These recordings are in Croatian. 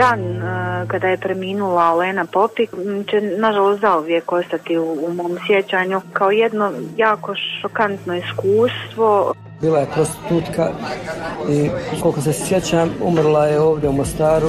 dan kada je preminula Olena Popik će nažalost zauvijek ostati u mom sjećanju kao jedno jako šokantno iskustvo. Bila je prostitutka i koliko se sjećam umrla je ovdje u Mostaru.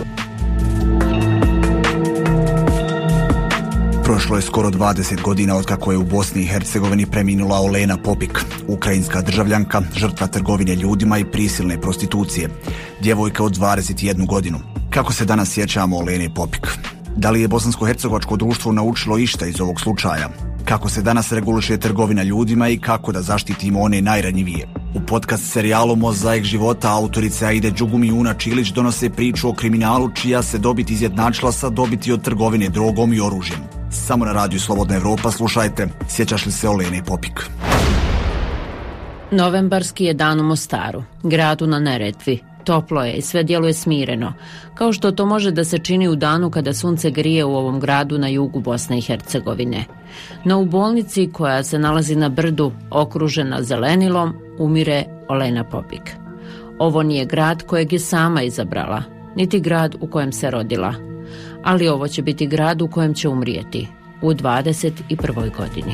Prošlo je skoro 20 godina otkako je u Bosni i Hercegovini preminula Olena Popik, ukrajinska državljanka, žrtva trgovine ljudima i prisilne prostitucije, djevojka od 21 godinu. Kako se danas sjećamo Olene Popik? Da li je bosansko-hercegovačko društvo naučilo išta iz ovog slučaja? Kako se danas reguliše trgovina ljudima i kako da zaštitimo one najranjivije? U podcast serijalu Mozaik života autorice Aide Đugum i Una Čilić donose priču o kriminalu čija se dobit izjednačila sa dobiti od trgovine drogom i oružjem. Samo na radiju Slobodna Evropa slušajte Sjećaš li se Olene Popik? Novembarski je dan u Mostaru, gradu na Neretvi. Toplo je i sve djeluje smireno, kao što to može da se čini u danu kada sunce grije u ovom gradu na jugu Bosne i Hercegovine. No u bolnici koja se nalazi na brdu, okružena zelenilom, umire Olena Popik. Ovo nije grad kojeg je sama izabrala, niti grad u kojem se rodila. Ali ovo će biti grad u kojem će umrijeti, u 21. godini.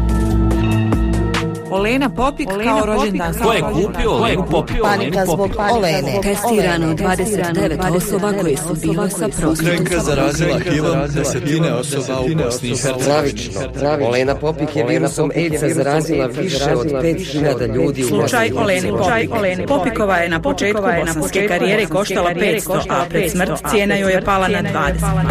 Olena Popik kao rođendan. Ko je kupio Olenu Popik? Panika zbog Olene. Testirano 29 osoba koje su bile sa prostitutkom. Ukrajinka zarazila HIV-om desetine osoba u Bosni i Hercegovini. Olena Popik je virusom AIDS-a zarazila više od 5000 ljudi u Bosni. Slučaj Olene Popikova je na početku bosanske karijere koštala 500, a pred smrt cijena joj je pala na 20.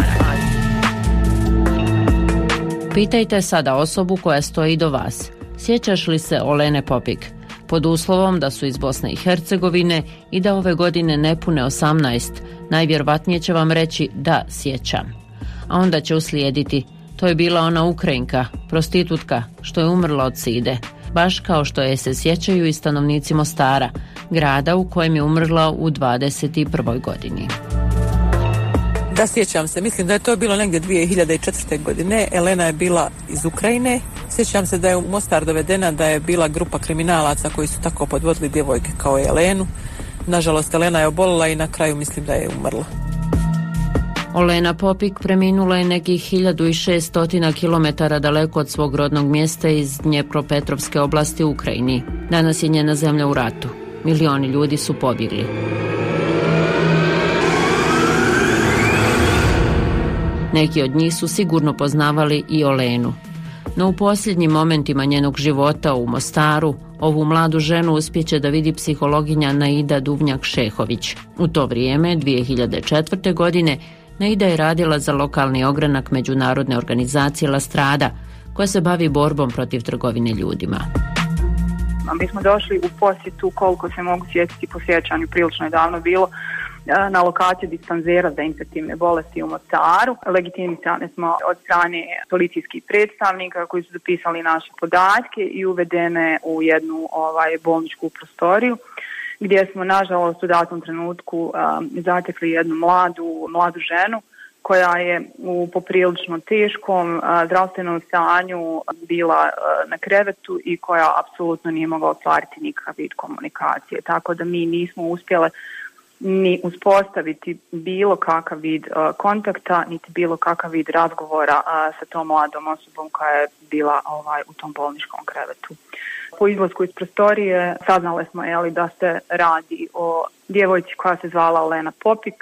Pitajte sada osobu koja stoji do vas. Sjećaš li se Olene Popik? Pod uslovom da su iz Bosne i Hercegovine i da ove godine ne pune 18, najvjerovatnije će vam reći da sjećam. A onda će uslijediti, to je bila ona Ukrajinka, prostitutka, što je umrla od side. Baš kao što je se sjećaju i stanovnici Mostara, grada u kojem je umrla u 21. godini. Da, sjećam se. Mislim da je to bilo negdje 2004. godine. Elena je bila iz Ukrajine. Sjećam se da je u Mostar dovedena, da je bila grupa kriminalaca koji su tako podvodili djevojke kao i Elenu. Nažalost, Elena je obolila i na kraju mislim da je umrla. Olena Popik preminula je nekih 1600 km daleko od svog rodnog mjesta iz Dnjepropetrovske oblasti u Ukrajini. Danas je njena zemlja u ratu. Milioni ljudi su pobjegli. Neki od njih su sigurno poznavali i Olenu. No u posljednjim momentima njenog života u Mostaru, ovu mladu ženu uspjeće da vidi psihologinja Naida Duvnjak-Šehović. U to vrijeme, 2004. godine, Naida je radila za lokalni ogranak međunarodne organizacije La Strada, koja se bavi borbom protiv trgovine ljudima. Mi smo došli u posjetu, koliko se mogu sjetiti po sjećanju, prilično je davno bilo, na lokaciju dispanzera za infektivne bolesti u Mostaru. Legitimisane smo od strane policijskih predstavnika koji su zapisali naše podatke i uvedene u jednu bolničku prostoriju, gdje smo nažalost u datom trenutku zatekli jednu mladu ženu koja je u poprilično teškom zdravstvenom stanju bila na krevetu i koja apsolutno nije mogla ostvariti nikakav vid komunikacije. Tako da mi nismo uspjele ni uspostaviti bilo kakav vid kontakta, niti bilo kakav vid razgovora sa tom mladom osobom koja je bila u tom bolničkom krevetu. Po izlasku iz prostorije saznale smo da se radi o djevojci koja se zvala Olena Popik.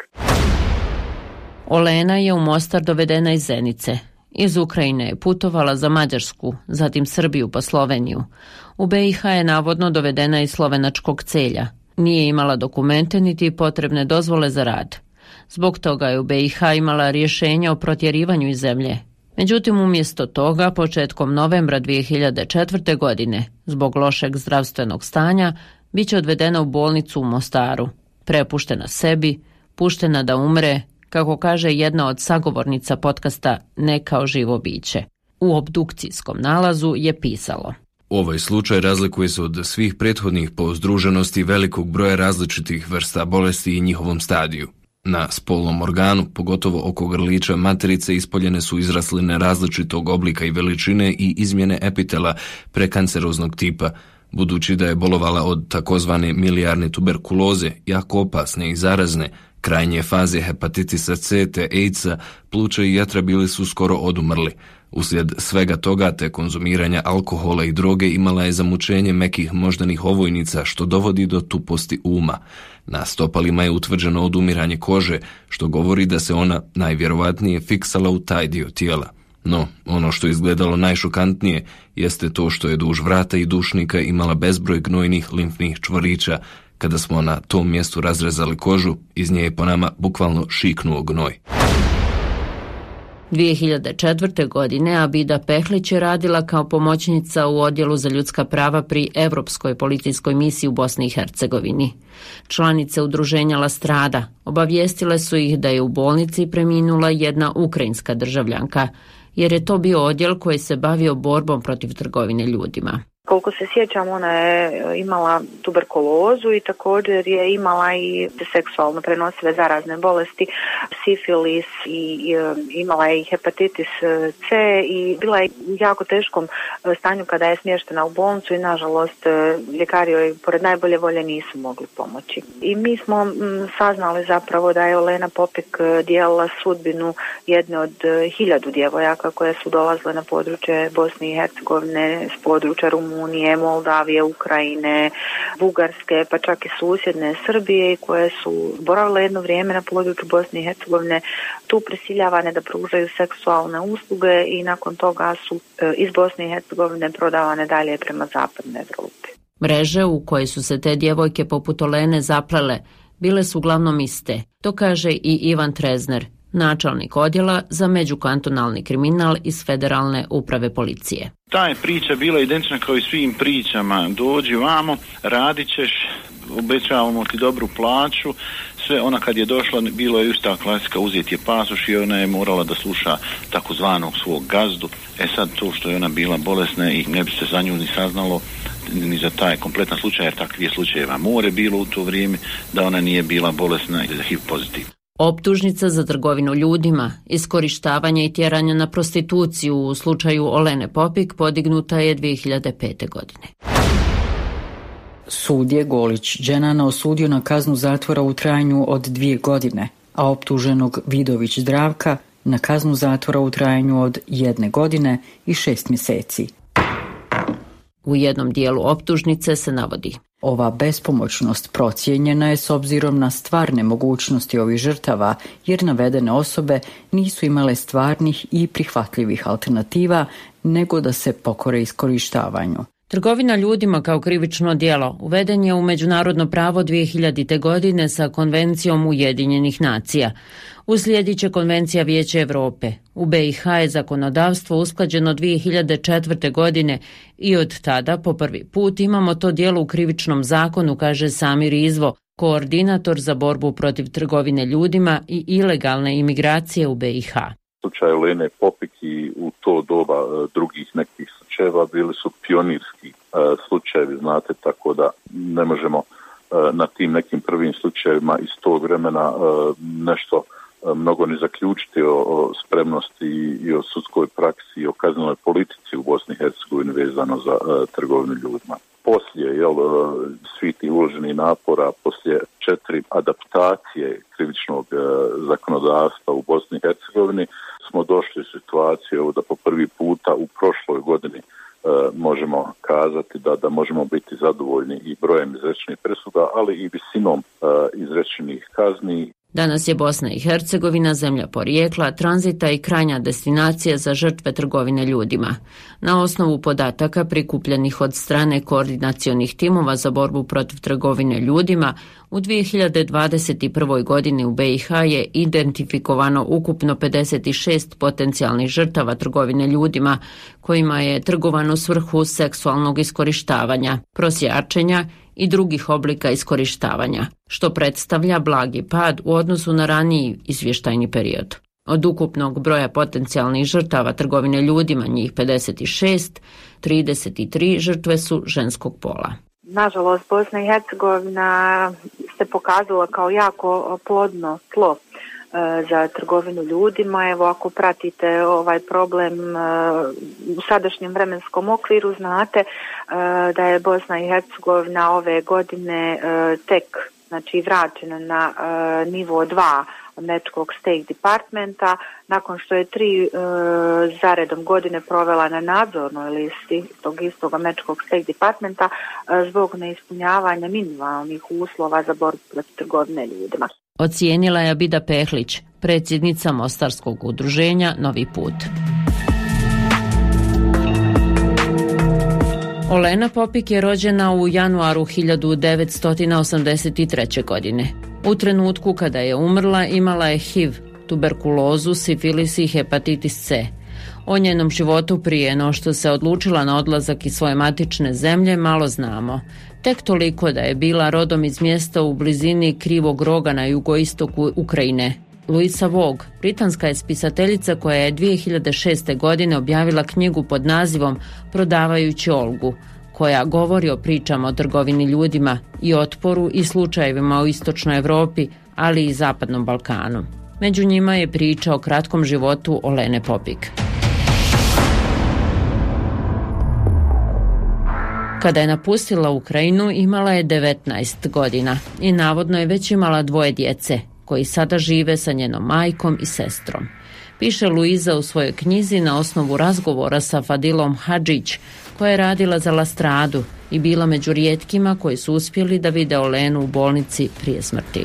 Olena je u Mostar dovedena iz Zenice. Iz Ukrajine je putovala za Mađarsku, zatim Srbiju pa Sloveniju. U BiH je navodno dovedena iz slovenačkog Celja. Nije imala dokumente niti potrebne dozvole za rad. Zbog toga je u BiH imala rješenje o protjerivanju iz zemlje. Međutim, umjesto toga, početkom novembra 2004. godine, zbog lošeg zdravstvenog stanja, bit će odvedena u bolnicu u Mostaru. Prepuštena sebi, puštena da umre, kako kaže jedna od sagovornica podcasta Ne kao živo biće. U obdukcijskom nalazu je pisalo: Ovaj slučaj razlikuje se od svih prethodnih po združenosti velikog broja različitih vrsta bolesti i njihovom stadiju. Na spolnom organu, pogotovo oko grlića materice, ispoljene su izrasline različitog oblika i veličine i izmjene epitela prekanceroznog tipa, budući da je bolovala od takozvane milijarne tuberkuloze, jako opasne i zarazne, Krajnje faze hepatitisa C te AIDS-a, pluća i jetra bili su skoro odumrli. Uslijed svega toga te konzumiranja alkohola i droge imala je zamučenje mekih moždanih ovojnica što dovodi do tuposti uma. Na stopalima je utvrđeno odumiranje kože, što govori da se ona najvjerovatnije fiksala u taj dio tijela. No, ono što je izgledalo najšokantnije jeste to što je duž vrata i dušnika imala bezbroj gnojnih limfnih čvorića. Kada smo na tom mjestu razrezali kožu, iz nje je po nama bukvalno šiknuo gnoj. 2004. godine Abida Pehlić je radila kao pomoćnica u Odjelu za ljudska prava pri Evropskoj policijskoj misiji u Bosni i Hercegovini. Članice udruženja La Strada obavijestile su ih da je u bolnici preminula jedna ukrajinska državljanka, jer je to bio odjel koji se bavio borbom protiv trgovine ljudima. Koliko se sjećam, ona je imala tuberkulozu i također je imala i seksualno prenosive zarazne bolesti, sifilis i imala je i hepatitis C i bila je u jako teškom stanju kada je smještena u bolnicu i nažalost ljekari joj pored najbolje volje nisu mogli pomoći. I mi smo saznali zapravo da je Olena Popik dijelila sudbinu jedne od 1000 djevojaka koje su dolazile na područje Bosne i Hercegovine s područja Rumunije, Moldavije, Ukrajine, Bugarske, pa čak i susjedne Srbije koje su boravile jedno vrijeme na području Bosne i Hercegovine, tu prisiljavane da pružaju seksualne usluge i nakon toga su iz Bosne i Hercegovine prodavane dalje prema zapadnoj Evropi. Mreže u koje su se te djevojke poput Olene zaplele bile su uglavnom iste, to kaže i Ivan Trezner, načelnik odjela za međukantonalni kriminal iz Federalne uprave policije. Ta je priča bila identična kao i svim pričama. Dođi vamo, radit ćeš, obećavamo ti dobru plaću. Sve ona kad je došla, bilo je ista klasika, uzeti je pasoš i ona je morala da sluša takozvanog svog gazdu. Sad to što je ona bila bolesna i ne bi se za nju ni saznalo ni za taj kompletan slučaj, jer takvih slučajeva more bilo u to vrijeme da ona nije bila bolesna i da HIV pozitivna. Optužnica za trgovinu ljudima, iskorištavanje i tjeranje na prostituciju u slučaju Olene Popik podignuta je 2005. godine. Sud je Golić Dženana osudio na kaznu zatvora u trajanju od 2 godine, a optuženog Vidović Zdravka na kaznu zatvora u trajanju od 1 godine i 6 mjeseci. U jednom dijelu optužnice se navodi: ova bespomoćnost procijenjena je s obzirom na stvarne mogućnosti ovih žrtava, jer navedene osobe nisu imale stvarnih i prihvatljivih alternativa, nego da se pokore iskorištavanju. Trgovina ljudima kao krivično djelo uveden je u međunarodno pravo 2000. godine sa Konvencijom Ujedinjenih nacija. Uslijedit će Konvencija Vijeća Europe. U BiH je zakonodavstvo usklađeno 2004. godine i od tada po prvi put imamo to djelo u krivičnom zakonu, kaže Samir Izvo, koordinator za borbu protiv trgovine ljudima i ilegalne imigracije u BiH. Slučaj Olene Popik i u to doba drugih nekih slučajeva bili su pionirski slučajevi, znate, tako da ne možemo na tim nekim prvim slučajevima iz tog vremena nešto mnogo ne zaključiti o spremnosti i o sudskoj praksi i o kaznenoj politici u Bosni i Hercegovini vezano za trgovinu ljudima. Poslije svih tih uloženih napora, poslije 4 adaptacije krivičnog zakonodavstva u Bosni i Hercegovini smo došli u situaciju da po prvi puta u prošloj godini možemo kazati da možemo biti zadovoljni i brojem izrečenih presuda, ali i visinom izrečenih kazni. Danas je Bosna i Hercegovina zemlja porijekla, tranzita i krajnja destinacija za žrtve trgovine ljudima. Na osnovu podataka prikupljenih od strane koordinacionih timova za borbu protiv trgovine ljudima, u 2021. godini u BiH je identifikovano ukupno 56 potencijalnih žrtava trgovine ljudima, kojima je trgovano u svrhu seksualnog iskorištavanja, prosjačenja i drugih oblika iskorištavanja, što predstavlja blagi pad u odnosu na raniji izvještajni period. Od ukupnog broja potencijalnih žrtava trgovine ljudima, njih 56, 33 žrtve su ženskog pola. Nažalost, Bosna i Hercegovina se pokazala kao jako plodno tlo za trgovinu ljudima. Evo, ako pratite ovaj problem u sadašnjem vremenskom okviru, znate da je Bosna i Hercegovina ove godine tek znači vraćena na nivo 2 Američkog State Departmenta, nakon što je 3 zaredom godine provela na nadzornoj listi tog istog Američkog State Departmenta zbog neispunjavanja minimalnih uslova za borbu protiv trgovine ljudima. Ocijenila je Abida Pehlić, predsjednica Mostarskog udruženja Novi put. Olena Popik je rođena u januaru 1983. godine. U trenutku kada je umrla imala je HIV, tuberkulozu, sifilis i hepatitis C. O njenom životu prije no što se odlučila na odlazak iz svoje matične zemlje malo znamo. Tek toliko da je bila rodom iz mjesta u blizini Krivog roga na jugoistoku Ukrajine. Louisa Vogue, britanska je spisateljica koja je 2006. godine objavila knjigu pod nazivom Prodavajući Olgu, koja govori o pričama o trgovini ljudima i otporu i slučajevima u istočnoj Europi, ali i zapadnom Balkanu. Među njima je priča o kratkom životu Olene Popik. Kada je napustila Ukrajinu, imala je 19 godina i navodno je već imala 2 djece, koji sada žive sa njenom majkom i sestrom. Piše Luiza u svojoj knjizi na osnovu razgovora sa Fadilom Hadžić, koja je radila za La Stradu i bila među rijetkima koji su uspjeli da vide Olenu u bolnici prije smrti.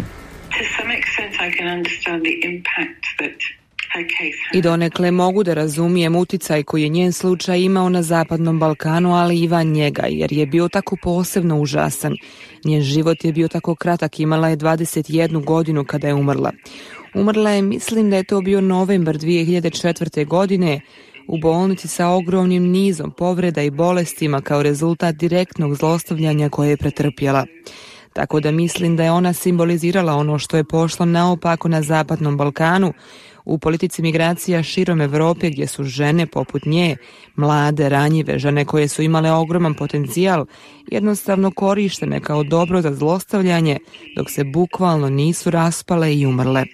I donekle mogu da razumijem uticaj koji je njen slučaj imao na zapadnom Balkanu, ali i van njega, jer je bio tako posebno užasan. Njen život je bio tako kratak, imala je 21 godinu kada je umrla. Umrla je, mislim da je to bio novembar 2004. godine, u bolnici sa ogromnim nizom povreda i bolestima kao rezultat direktnog zlostavljanja koje je pretrpjela. Tako da mislim da je ona simbolizirala ono što je pošlo naopako na zapadnom Balkanu, u politici migracija širom Europe gdje su žene poput nje, mlade, ranjive, žene koje su imale ogroman potencijal, jednostavno korištene kao dobro za zlostavljanje, dok se bukvalno nisu raspale i umrle.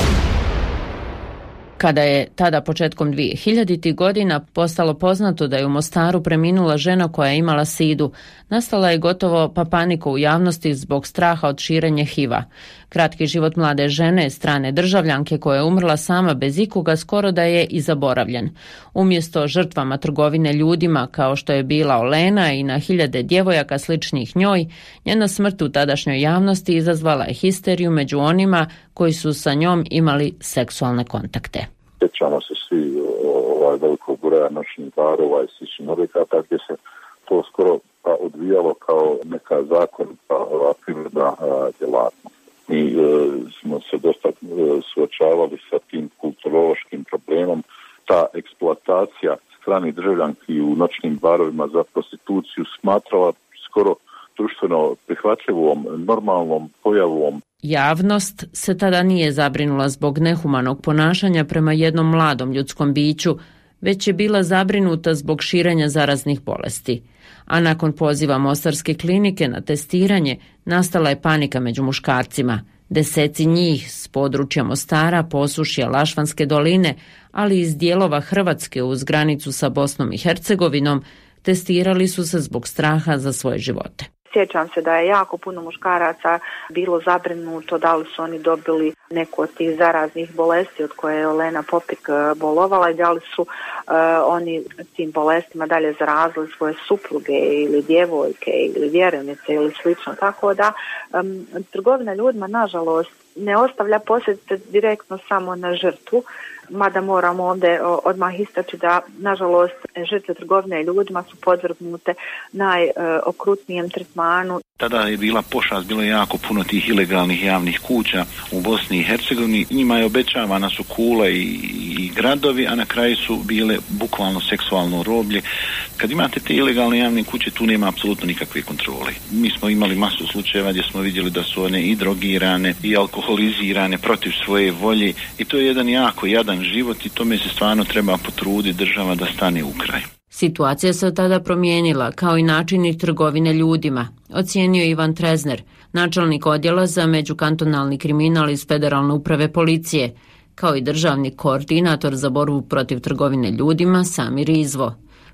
Kada je tada početkom 2000. godina postalo poznato da je u Mostaru preminula žena koja je imala sidu, nastala je gotovo panika u javnosti zbog straha od širenja HIV-a. Kratki život mlade žene, strane državljanke koja je umrla sama bez ikoga, skoro da je i zaboravljen. Umjesto žrtvama trgovine ljudima kao što je bila Olena i na hiljade djevojaka sličnih njoj, njena smrt u tadašnjoj javnosti izazvala je histeriju među onima koji su sa njom imali seksualne kontakte. Sjećamo se svi velikog broja noćnih barova i sličnih objekata gdje se to skoro odvijalo kao neka zakonita privredna djelatnost. Mi smo se dosta suočavali sa tim kulturološkim problemom. Ta eksploatacija stranih državljanki u noćnim barovima za prostituciju smatrala skoro društveno prihvatljivom, normalnom pojavom. Javnost se tada nije zabrinula zbog nehumanog ponašanja prema jednom mladom ljudskom biću, već je bila zabrinuta zbog širenja zaraznih bolesti. A nakon poziva Mostarske klinike na testiranje, nastala je panika među muškarcima. Deseci njih s područja Mostara, Posušja, Lašvanske doline, ali iz dijelova Hrvatske uz granicu sa Bosnom i Hercegovinom, testirali su se zbog straha za svoje živote. Sjećam se da je jako puno muškaraca bilo zabrinuto da li su oni dobili neku od tih zaraznih bolesti od koje je Olena Popik bolovala i da li su oni tim bolestima dalje zarazili svoje supruge ili djevojke ili vjerenice ili slično. Tako da trgovina ljudima nažalost ne ostavlja posljedice direktno samo na žrtvu, mada moramo ovdje odmah istaći da nažalost žrtve trgovine ljudima su podvrgnute najokrutnijem tretmanu. Tada je bila pošast, bilo je jako puno tih ilegalnih javnih kuća u Bosni i Hercegovini. Njima je obećavana su kule i gradovi, a na kraju su bile bukvalno seksualno roblje. Kad imate te ilegalne javne kuće, tu nema apsolutno nikakve kontrole. Mi smo imali masu slučajeva gdje smo vidjeli da su one i drogirane i alkoholizirane protiv svoje volje i to je jedan jako jadan život i tome se stvarno treba potruditi država da stane u kraj. Situacija se tada promijenila, kao i načini trgovine ljudima, ocijenio Ivan Trezner, načelnik odjela za međukantonalni kriminal iz Federalne uprave policije, kao i državni koordinator za borbu protiv trgovine ljudima Samir Izvo.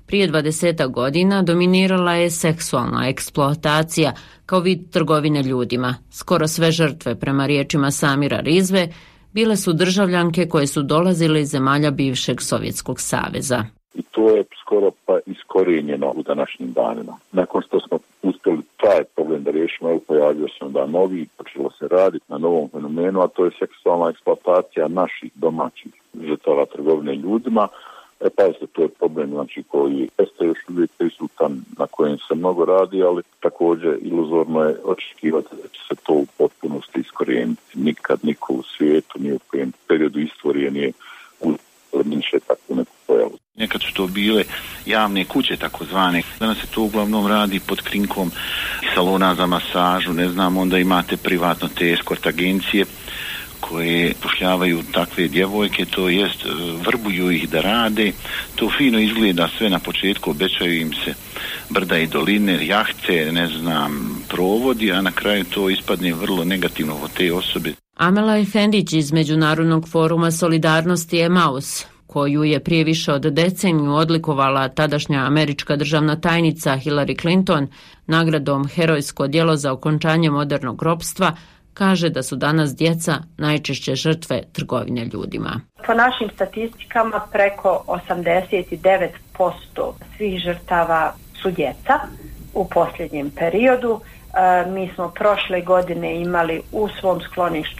Prije 20 godina dominirala je seksualna eksploatacija kao vid trgovine ljudima. Skoro sve žrtve, prema riječima Samira Rizve, bile su državljanke koje su dolazile iz zemalja bivšeg Sovjetskog saveza. I to je skoro pa iskorijenjeno u današnjim danima. Nakon što smo uspjeli taj problem da riješimo, pojavio se onda novi, počelo se raditi na novom fenomenu, a to je seksualna eksploatacija naših domaćih žrtava trgovine ljudima. Pazite, to je problem koji jeste još uvijek prisutan, na kojem se mnogo radi, ali također iluzorno je očekivati da će se to u potpunosti iskorijeniti. Nikad niko u svijetu, ni u kojem periodu istorije nije uzminše takvu neku pojavu. Nekad su to bile javne kuće takozvane. Danas se to uglavnom radi pod krinkom salona za masažu, ne znam, onda imate privatno te eskort agencije koje pošljavaju takve djevojke, to jest vrbuju ih da rade. To fino izgleda sve na početku, obećaju im se brda i doline, jahte, ne znam, provodi, a na kraju to ispadne vrlo negativno od te osobe. Amela Efendić iz Međunarodnog foruma solidarnosti Emaus, koju je prije više od deceniju odlikovala tadašnja američka državna tajnica Hillary Clinton nagradom Herojsko djelo za okončanje modernog ropstva, kaže da su danas djeca najčešće žrtve trgovine ljudima. Po našim statistikama preko 89% svih žrtava su djeca u posljednjem periodu. Mi smo prošle godine imali u svom skloništu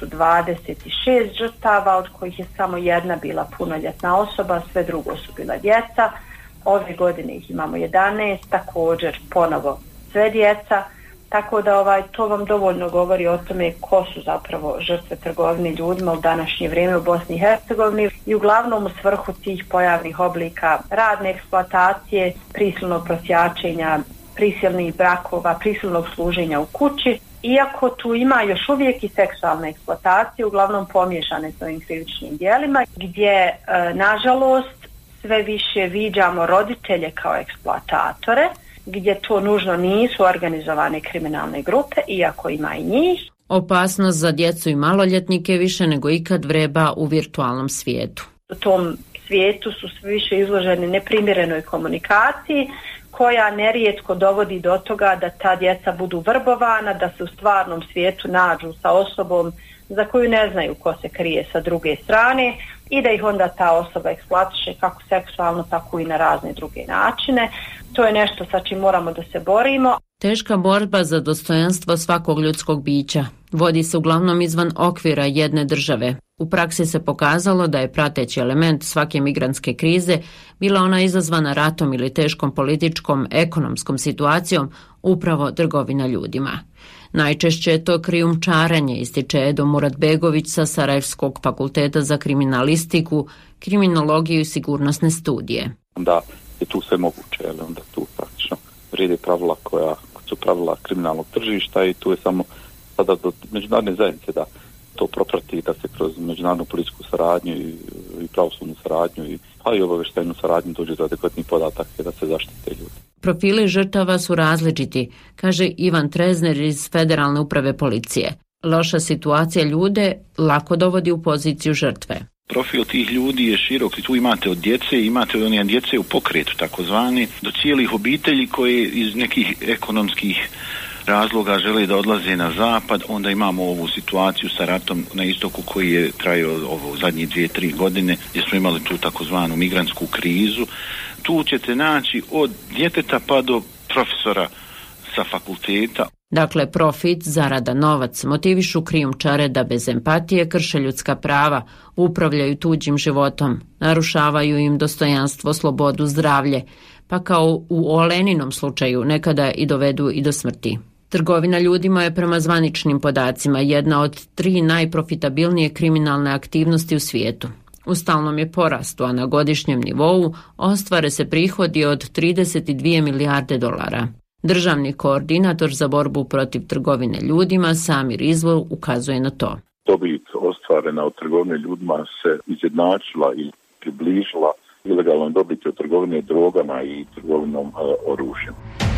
26 žrtava, od kojih je samo jedna bila punoljetna osoba, sve drugo su bila djeca. Ove godine ih imamo 11, također ponovo sve djeca. Tako da to vam dovoljno govori o tome ko su zapravo žrtve trgovine ljudima u današnje vrijeme u Bosni i Hercegovini i uglavnom u svrhu tih pojavnih oblika radne eksploatacije, prisilnog prosjačenja, prisilnih brakova, prisilnog služenja u kući. Iako tu ima još uvijek i seksualne eksploatacije, uglavnom pomiješane s ovim krivičnim djelima, gdje nažalost sve više viđamo roditelje kao eksploatatore, gdje to nužno nisu organizovane kriminalne grupe, iako ima i njih. Opasnost za djecu i maloljetnike više nego ikad vreba u virtualnom svijetu. U tom svijetu su sve više izloženi neprimjerenoj komunikaciji, koja nerijetko dovodi do toga da ta djeca budu vrbovana, da se u stvarnom svijetu nađu sa osobom za koju ne znaju ko se krije sa druge strane i da ih onda ta osoba eksploatiše kako seksualno, tako i na razne druge načine. To je nešto sa čim moramo da se borimo. Teška borba za dostojanstvo svakog ljudskog bića vodi se uglavnom izvan okvira jedne države. U praksi se pokazalo da je prateći element svake migrantske krize bila ona izazvana ratom ili teškom političkom, ekonomskom situacijom, upravo trgovina ljudima. Najčešće je to krijumčarenje, ističe Edo Muratbegović sa Sarajevskog fakulteta za kriminalistiku, kriminologiju i sigurnosne studije. Da je tu sve moguće, ali onda tu praktično vrijede pravila koja su pravila kriminalnog tržišta i tu je samo sada do međunarodne zajednice da to proprati, da se kroz međunarodnu policijsku saradnju i pravosudnu saradnju pa i obavještajnu saradnju dođe do adekvatnih podataka da se zaštite ljudi. Profili žrtava su različiti, kaže Ivan Trezner iz Federalne uprave policije. Loša situacija ljude lako dovodi u poziciju žrtve. Profil tih ljudi je širok i tu imate od djece, imate od one djece u pokretu takozvani, do cijelih obitelji koje iz nekih ekonomskih razloga žele da odlaze na zapad. Onda imamo ovu situaciju sa ratom na istoku koji je trajao zadnje 2-3 godine gdje smo imali tu takozvanu migrantsku krizu. Tu ćete naći od djeteta pa do profesora sa fakulteta. Dakle, profit, zarada, novac motivišu krijumčare da bez empatije krše ljudska prava, upravljaju tuđim životom, narušavaju im dostojanstvo, slobodu, zdravlje, pa kao u Oleninom slučaju nekada i dovedu i do smrti. Trgovina ljudima je prema zvaničnim podacima jedna od 3 najprofitabilnije kriminalne aktivnosti u svijetu. U stalnom je porastu, a na godišnjem nivou ostvare se prihodi od 32 milijarde dolara. Državni koordinator za borbu protiv trgovine ljudima Samir Rizvo ukazuje na to. Dobit ostvarena od trgovine ljudima se izjednačila i približila ilegalnoj dobiti od trgovine drogama i trgovinom oružjem.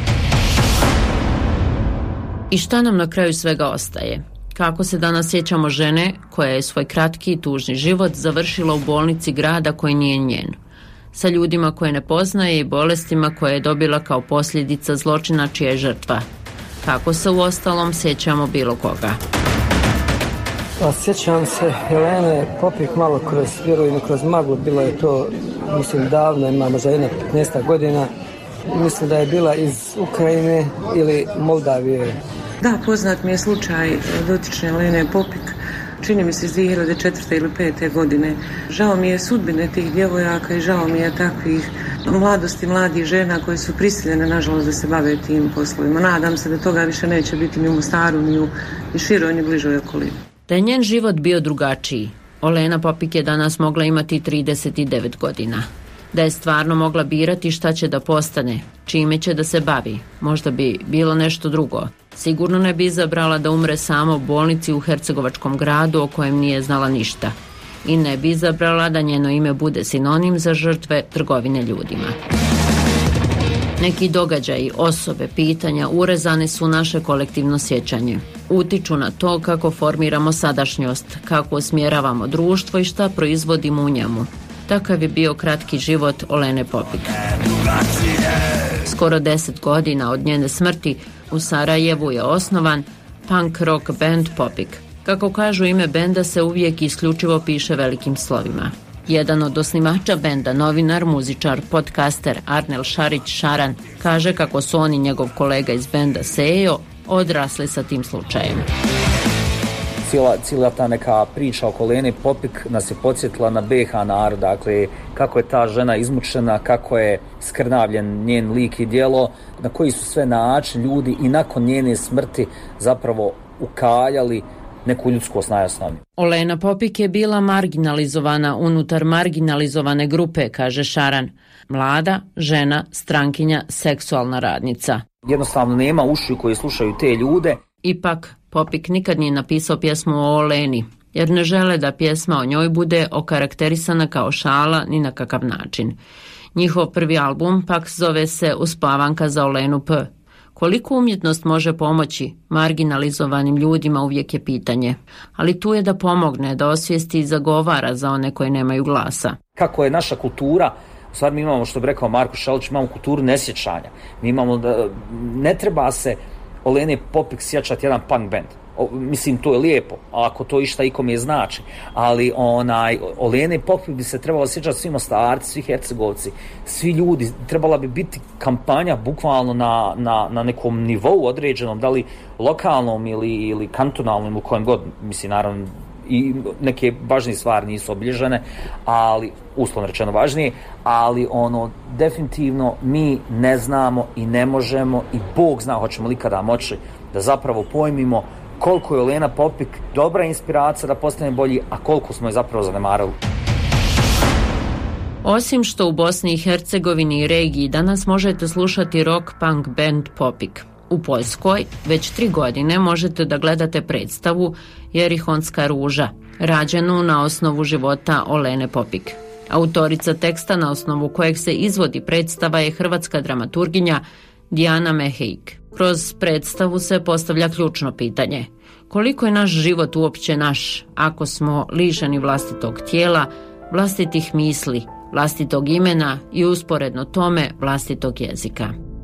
I šta nam na kraju svega ostaje? Kako se danas sjećamo žene koja je svoj kratki i tužni život završila u bolnici grada koji nije njen? sa ljudima koje ne poznaje i bolestima koje je dobila kao posljedica zločina čija je žrtva. Kako se uostalom sjećamo bilo koga? Sjećam se Helene Popik malo kroz Vjerujem i kroz maglu, bilo je to, mislim, davno, ima možda 15 godina. Mislim da je bila iz Ukrajine ili Moldavije. Da, poznat mi je slučaj dotične Helene Popik, čini mi se iz 2004. ili 2005. godine. Žao mi je sudbine tih djevojaka i žao mi je takvih mladosti, mladih žena koje su prisiljene, nažalost, da se bave tim poslovima. Nadam se da toga više neće biti ni u Mostaru, ni u široj, ni bližoj okolini. Da je njen život bio drugačiji, Olena Popik je danas mogla imati 39 godina. Da je stvarno mogla birati šta će da postane, čime će da se bavi, možda bi bilo nešto drugo. Sigurno ne bi izabrala da umre sama u bolnici u hercegovačkom gradu o kojem nije znala ništa. I ne bi izabrala da njeno ime bude sinonim za žrtve trgovine ljudima. Neki događaji, osobe, pitanja urezane su naše kolektivno sjećanje. Utiču na to kako formiramo sadašnjost, kako usmjeravamo društvo i šta proizvodimo u njemu. Takav je bio kratki život Olene Popik. Skoro 10 godina od njene smrti u Sarajevu je osnovan punk rock band Popik. Kako kažu, ime benda se uvijek isključivo piše velikim slovima. Jedan od osnivača benda, novinar, muzičar, podcaster Arnel Šarić-Šaran kaže kako su on i njegov kolega iz benda Sejo odrasli sa tim slučajem. Cijela ta neka priča oko Lene Popik nas je podsjetila na BiH narod, dakle kako je ta žena izmučena, kako je skrnavljen njen lik i djelo, na koji su sve način ljudi i nakon njene smrti zapravo ukaljali neku ljudskost najosnovniju. Olena Popik je bila marginalizovana unutar marginalizovane grupe, kaže Šaran. Mlada, žena, strankinja, seksualna radnica. Jednostavno nema uši koji slušaju te ljude. Ipak, Popik nikad nije napisao pjesmu o Oleni, jer ne žele da pjesma o njoj bude okarakterisana kao šala ni na kakav način. Njihov prvi album pak zove se Uspavanka za Olenu P. Koliko umjetnost može pomoći marginalizovanim ljudima uvijek je pitanje, ali tu je da pomogne, da osvijesti i zagovara za one koji nemaju glasa. Kako je naša kultura, u stvari mi imamo, što bi rekao Marko Šelić, imamo kulturu nesjećanja. Mi imamo da ne treba se Olene Popik sjećati jedan punk band. Mislim, to je lijepo, ako to išta ikome znači, ali Olene Popik bi se trebalo sjećati svi Mostarci, svi Hercegovci, svi ljudi, trebala bi biti kampanja bukvalno na nekom nivou određenom, da li lokalnom ili kantonalnom, u kojem god, mislim, naravno, i neke važnije stvari nisu obilježene, ali uslovno rečeno važnije, ali definitivno mi ne znamo i ne možemo i Bog zna hoćemo li kada moći da zapravo pojmimo koliko je Olena Popik dobra inspiracija da postane bolji, a koliko smo je zapravo zanemarili. Osim što u Bosni i Hercegovini i regiji danas možete slušati rock punk band Popik. U Poljskoj već 3 godine možete da gledate predstavu Jerihonska ruža, rađenu na osnovu života Olene Popik. Autorica teksta na osnovu kojeg se izvodi predstava je hrvatska dramaturginja Dijana Mehejk. Kroz predstavu se postavlja ključno pitanje: koliko je naš život uopće naš ako smo lišeni vlastitog tijela, vlastitih misli, vlastitog imena i usporedno tome vlastitog jezika.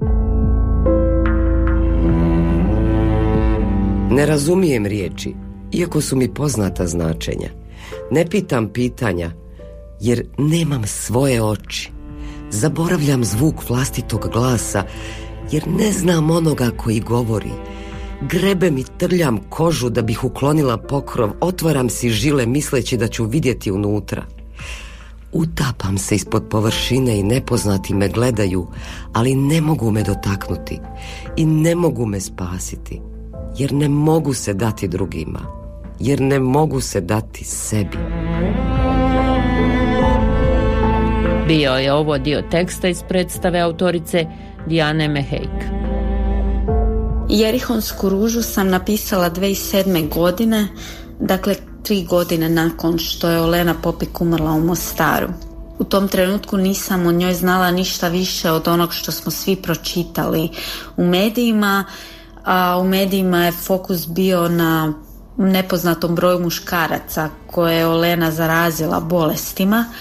Ne razumijem riječi, iako su mi poznata značenja. Ne pitam pitanja, jer nemam svoje oči. Zaboravljam zvuk vlastitog glasa, jer ne znam onoga koji govori. Grebem i trljam kožu da bih uklonila pokrov, otvaram si žile misleći da ću vidjeti unutra. Utapam se ispod površine i nepoznati me gledaju, ali ne mogu me dotaknuti i ne mogu me spasiti, jer ne mogu se dati drugima, jer ne mogu se dati sebi. Bio je ovo dio teksta iz predstave autorice Dijane Mehejk. Jerihonsku ružu sam napisala 2007. godine, dakle 3 godine nakon što je Olena Popik umrla u Mostaru. U tom trenutku nisam o njoj znala ništa više od onog što smo svi pročitali u medijima, a u medijima je fokus bio na nepoznatom broju muškaraca koje je Olena zarazila bolestima,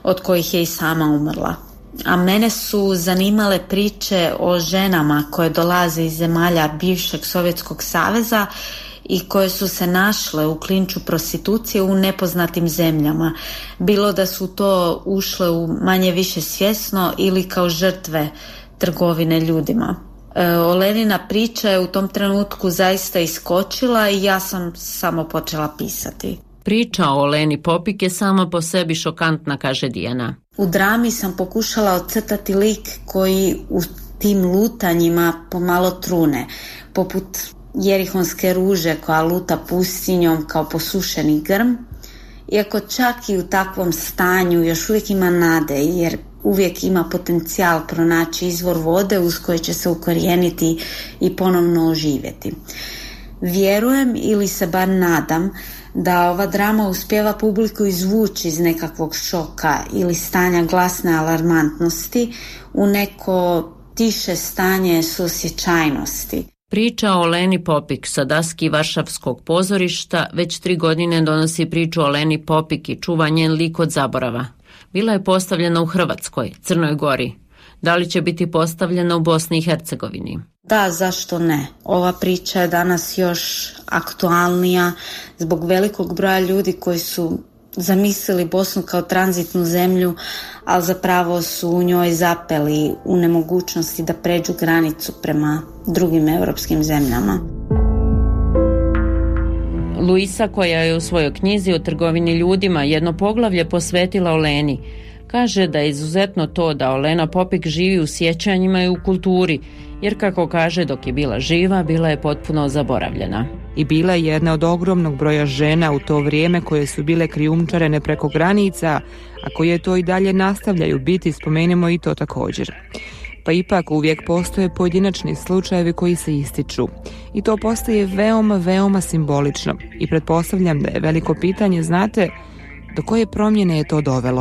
od kojih je i sama umrla. A mene su zanimale priče o ženama koje dolaze iz zemalja bivšeg Sovjetskog saveza i koje su se našle u klinču prostitucije u nepoznatim zemljama. Bilo da su to ušle u manje više svjesno ili kao žrtve trgovine ljudima. Olenina priča je u tom trenutku zaista iskočila i ja sam samo počela pisati. Priča o Oleni Popik je sama po sebi šokantna, kaže Dijana. U drami sam pokušala ocrtati lik koji u tim lutanjima pomalo trune, poput jerihonske ruže koja luta pustinjom kao posušeni grm, iako čak i u takvom stanju još uvijek ima nade, jer uvijek ima potencijal pronaći izvor vode uz koji će se ukorijeniti i ponovno oživjeti. Vjerujem ili se bar nadam da ova drama uspijeva publiku izvući iz nekakvog šoka ili stanja glasne alarmantnosti u neko tiše stanje suosjećajnosti. Priča o Oleni Popik sa daski Varšavskog pozorišta već 3 godine donosi priču o Oleni Popik i čuva njen lik od zaborava. Bila je postavljena u Hrvatskoj, Crnoj Gori. Da li će biti postavljena u Bosni i Hercegovini? Da, zašto ne? Ova priča je danas još aktualnija zbog velikog broja ljudi koji su zamislili Bosnu kao tranzitnu zemlju, ali zapravo su u njoj zapeli u nemogućnosti da pređu granicu prema drugim europskim zemljama. Luisa, koja je u svojoj knjizi o trgovini ljudima jedno poglavlje posvetila Oleni, kaže da je izuzetno to da Olena Popik živi u sjećanjima i u kulturi, jer kako kaže, dok je bila živa, bila je potpuno zaboravljena. I bila je jedna od ogromnog broja žena u to vrijeme koje su bile krijumčarene preko granica, a koje to i dalje nastavljaju biti, spomenemo i to također. Pa ipak uvijek postoje pojedinačni slučajevi koji se ističu. I to postaje veoma, veoma simbolično. I pretpostavljam da je veliko pitanje, znate, do koje promjene je to dovelo?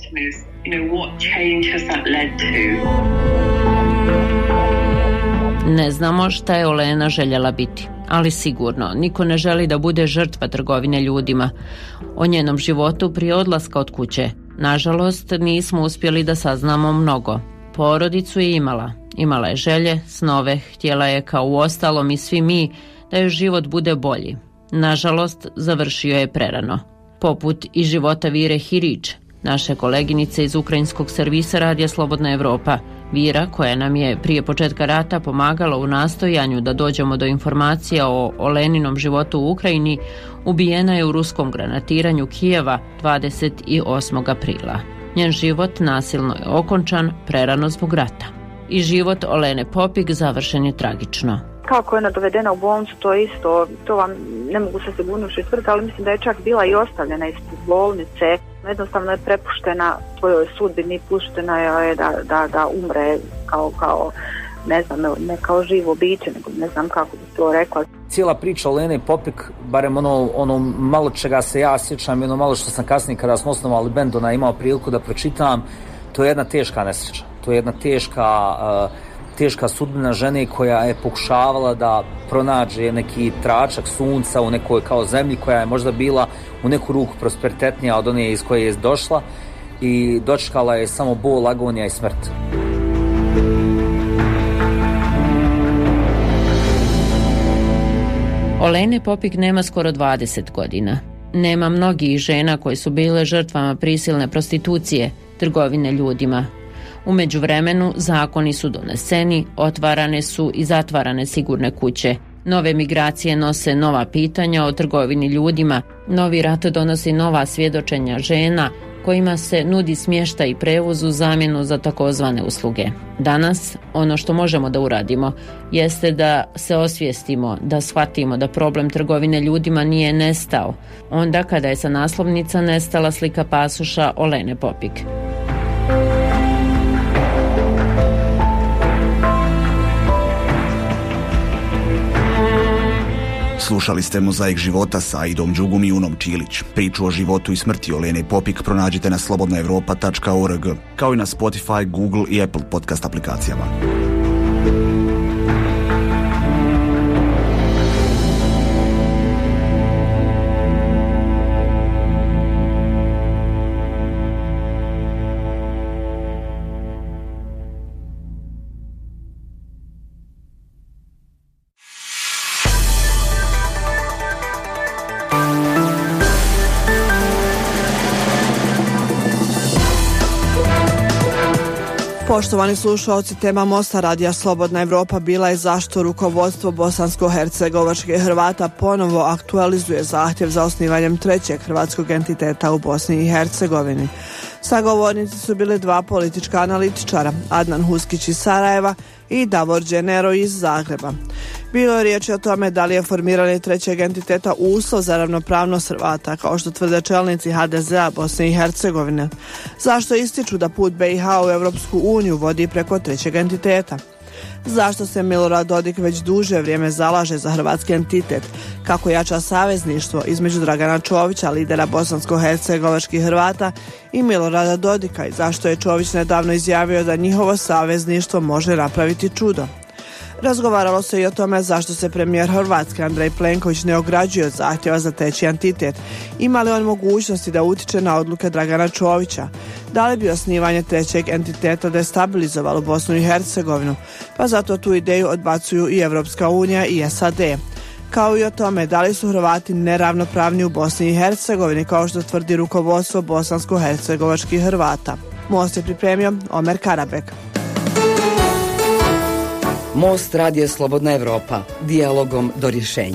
Ne znamo šta je Olena željela biti, ali sigurno niko ne želi da bude žrtva trgovine ljudima. O njenom životu prije odlaska od kuće, nažalost, nismo uspjeli da saznamo mnogo. Porodicu je imala je želje, snove, htjela je kao u ostalom i svi mi da joj život bude bolji. Nažalost, završio je prerano. Poput i života Vire Hirić, naše koleginice iz ukrajinskog servisa Radija Slobodna Evropa. Vira, koja nam je prije početka rata pomagala u nastojanju da dođemo do informacija o Oleninom životu u Ukrajini, ubijena je u ruskom granatiranju Kijeva 28. aprila. Njen život nasilno je okončan prerano zbog rata. I život Olene Popik završen je tragično. Kako je ona dovedena u bolnicu, to isto, to vam ne mogu sa sigurnošću tvrditi, ali mislim da je čak bila i ostavljena ispred bolnice. Jednostavno je prepuštena svojoj sudbini, puštena je da umre kao ne znam, ne kao živo biće, nego ne znam kako bi to rekla. Cijela priča o Oleni Popik, barem ono malo čega se ja sjećam i ono malo što sam kasnije kada smo osnovali bend imao priliku da pročitam, to je jedna teška nesreća. To je jedna teška sudbina žene koja je pokušavala da pronađe neki tračak sunca u nekoj kao zemlji koja je možda bila u neku ruku prosperitetnija od one iz koje je došla i dočekala je samo bol, agonija i smrt. Olene Popik nema skoro 20 godina. Nema mnogih žena koje su bile žrtvama prisilne prostitucije, trgovine ljudima. U međuvremenu zakoni su doneseni, otvarane su i zatvarane sigurne kuće. Nove migracije nose nova pitanja o trgovini ljudima, novi rat donosi nova svjedočenja žena kojima se nudi smještaj i prevoz u zamjenu za takozvane usluge. Danas ono što možemo da uradimo jeste da se osvijestimo, da shvatimo da problem trgovine ljudima nije nestao, onda kada je sa naslovnica nestala slika pasoša Olene Popik. Slušali ste Mozaik života sa Aidom Đugum i Unom Čilić. Priču o životu i smrti Olene Popik pronađite na slobodnaevropa.org, kao i na Spotify, Google i Apple podcast aplikacijama. Poštovani slušalci, tema Mosta radija Slobodna Evropa bila je zašto rukovodstvo bosansko-hercegovačkih Hrvata ponovo aktualizuje zahtjev za osnivanjem trećeg hrvatskog entiteta u Bosni i Hercegovini. Sagovornici su bili dva politička analitičara, Adnan Huskić iz Sarajeva i Davor Đenero iz Zagreba. Bilo je riječi o tome da li je formiranje trećeg entiteta uslov za ravnopravnost Hrvata, kao što tvrde čelnici HDZ-a Bosne i Hercegovine. Zašto ističu da put BiH u Europsku uniju vodi preko trećeg entiteta? Zašto se Milorad Dodik već duže vrijeme zalaže za hrvatski entitet? Kako jača savezništvo između Dragana Čovića, lidera bosansko-hercegovačkih Hrvata, i Milorada Dodika, i zašto je Čović nedavno izjavio da njihovo savezništvo može napraviti čudo? Razgovaralo se i o tome zašto se premijer Hrvatske Andrej Plenković ne ograđuje od zahtjeva za treći entitet. Ima li on mogućnosti da utiče na odluke Dragana Čovića? Da li bi osnivanje trećeg entiteta destabilizovalo Bosnu i Hercegovinu? Pa zato tu ideju odbacuju i Evropska unija i SAD. Kao i o tome da li su Hrvati neravnopravni u Bosni i Hercegovini, kao što tvrdi rukovodstvo bosansko-hercegovačkih Hrvata. Most je pripremio Omer Karabek. Most radije Slobodna Evropa, dijalogom do rješenja.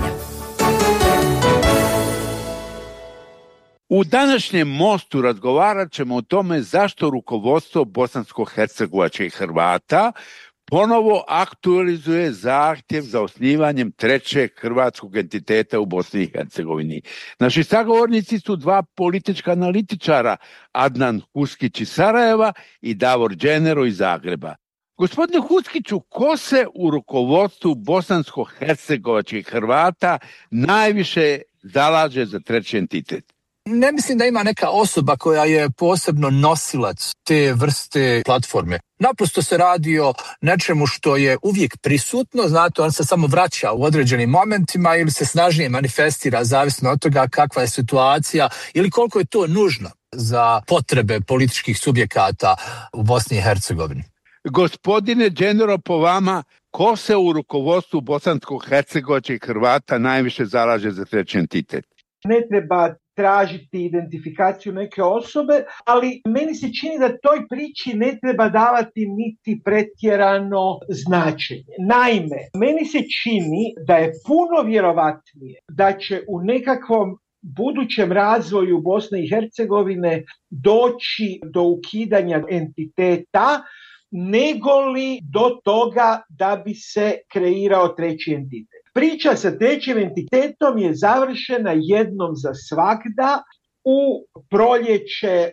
U današnjem Mostu razgovarat ćemo o tome zašto rukovodstvo bosansko-hercegovačkih Hrvata ponovo aktualizuje zahtjev za osnivanjem trećeg hrvatskog entiteta u Bosni i Hercegovini. Naši sagovornici su dva politička analitičara, Adnan Huskić iz Sarajeva i Davor Đenero iz Zagreba. Gospodine Huskiću, ko se u rukovodstvu bosansko-hercegovačkih Hrvata najviše zalaže za treći entitet? Ne mislim da ima neka osoba koja je posebno nosilac te vrste platforme. Naprosto se radi o nečemu što je uvijek prisutno, znate, on se samo vraća u određenim momentima ili se snažnije manifestira, zavisno od toga kakva je situacija ili koliko je to nužno za potrebe političkih subjekata u Bosni i Hercegovini. Gospodine Đenero, po vama, ko se u rukovodstvu bosansko-hercegovačkih Hrvata najviše zalaže za treći entitet? Ne treba tražiti identifikaciju neke osobe, ali meni se čini da toj priči ne treba davati niti pretjerano značenje. Naime, meni se čini da je puno vjerovatnije da će u nekakvom budućem razvoju Bosne i Hercegovine doći do ukidanja entiteta, negoli do toga da bi se kreirao treći entitet. Priča sa trećim entitetom je završena jednom za svagda u proljeće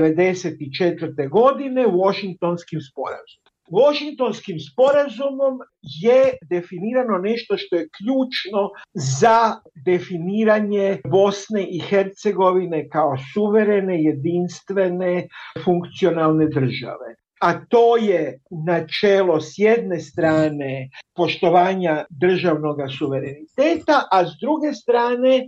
1994. godine Washingtonskim sporazumom. Washingtonskim sporazumom je definirano nešto što je ključno za definiranje Bosne i Hercegovine kao suverene, jedinstvene, funkcionalne države. A to je načelo s jedne strane poštovanja državnog suvereniteta, a s druge strane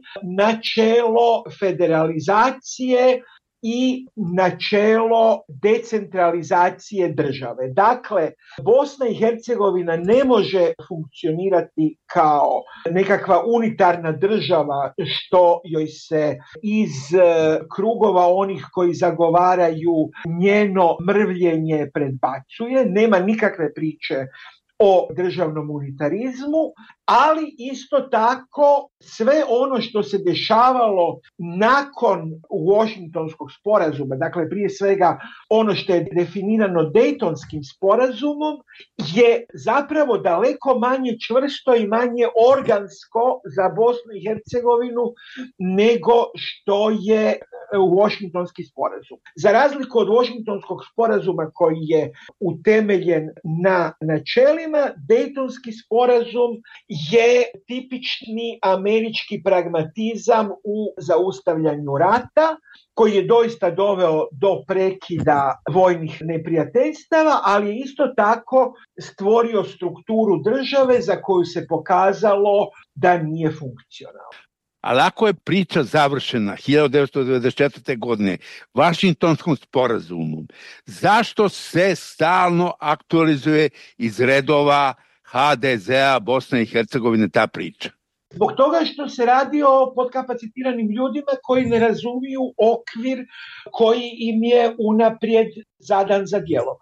načelo federalizacije i načelo decentralizacije države. Dakle, Bosna i Hercegovina ne može funkcionirati kao nekakva unitarna država što joj se iz krugova onih koji zagovaraju njeno mrvljenje predbacuje. Nema nikakve priče o državnom unitarizmu, ali isto tako sve ono što se dešavalo nakon Washingtonskog sporazuma, dakle prije svega ono što je definirano Daytonskim sporazumom, je zapravo daleko manje čvrsto i manje organsko za Bosnu i Hercegovinu nego što je Washingtonski sporazum. Za razliku od Washingtonskog sporazuma koji je utemeljen na načelima, Daytonski sporazum je tipični američki pragmatizam u zaustavljanju rata, koji je doista doveo do prekida vojnih neprijateljstava, ali je isto tako stvorio strukturu države za koju se pokazalo da nije funkcionalna. Ali ako je priča završena 1994. godine Washingtonskom sporazumom, zašto se stalno aktualizuje iz redova HDZ-a Bosne i Hercegovine ta priča? Zbog toga što se radi o podkapacitiranim ljudima koji ne razumiju okvir koji im je unaprijed zadan za djelovanje.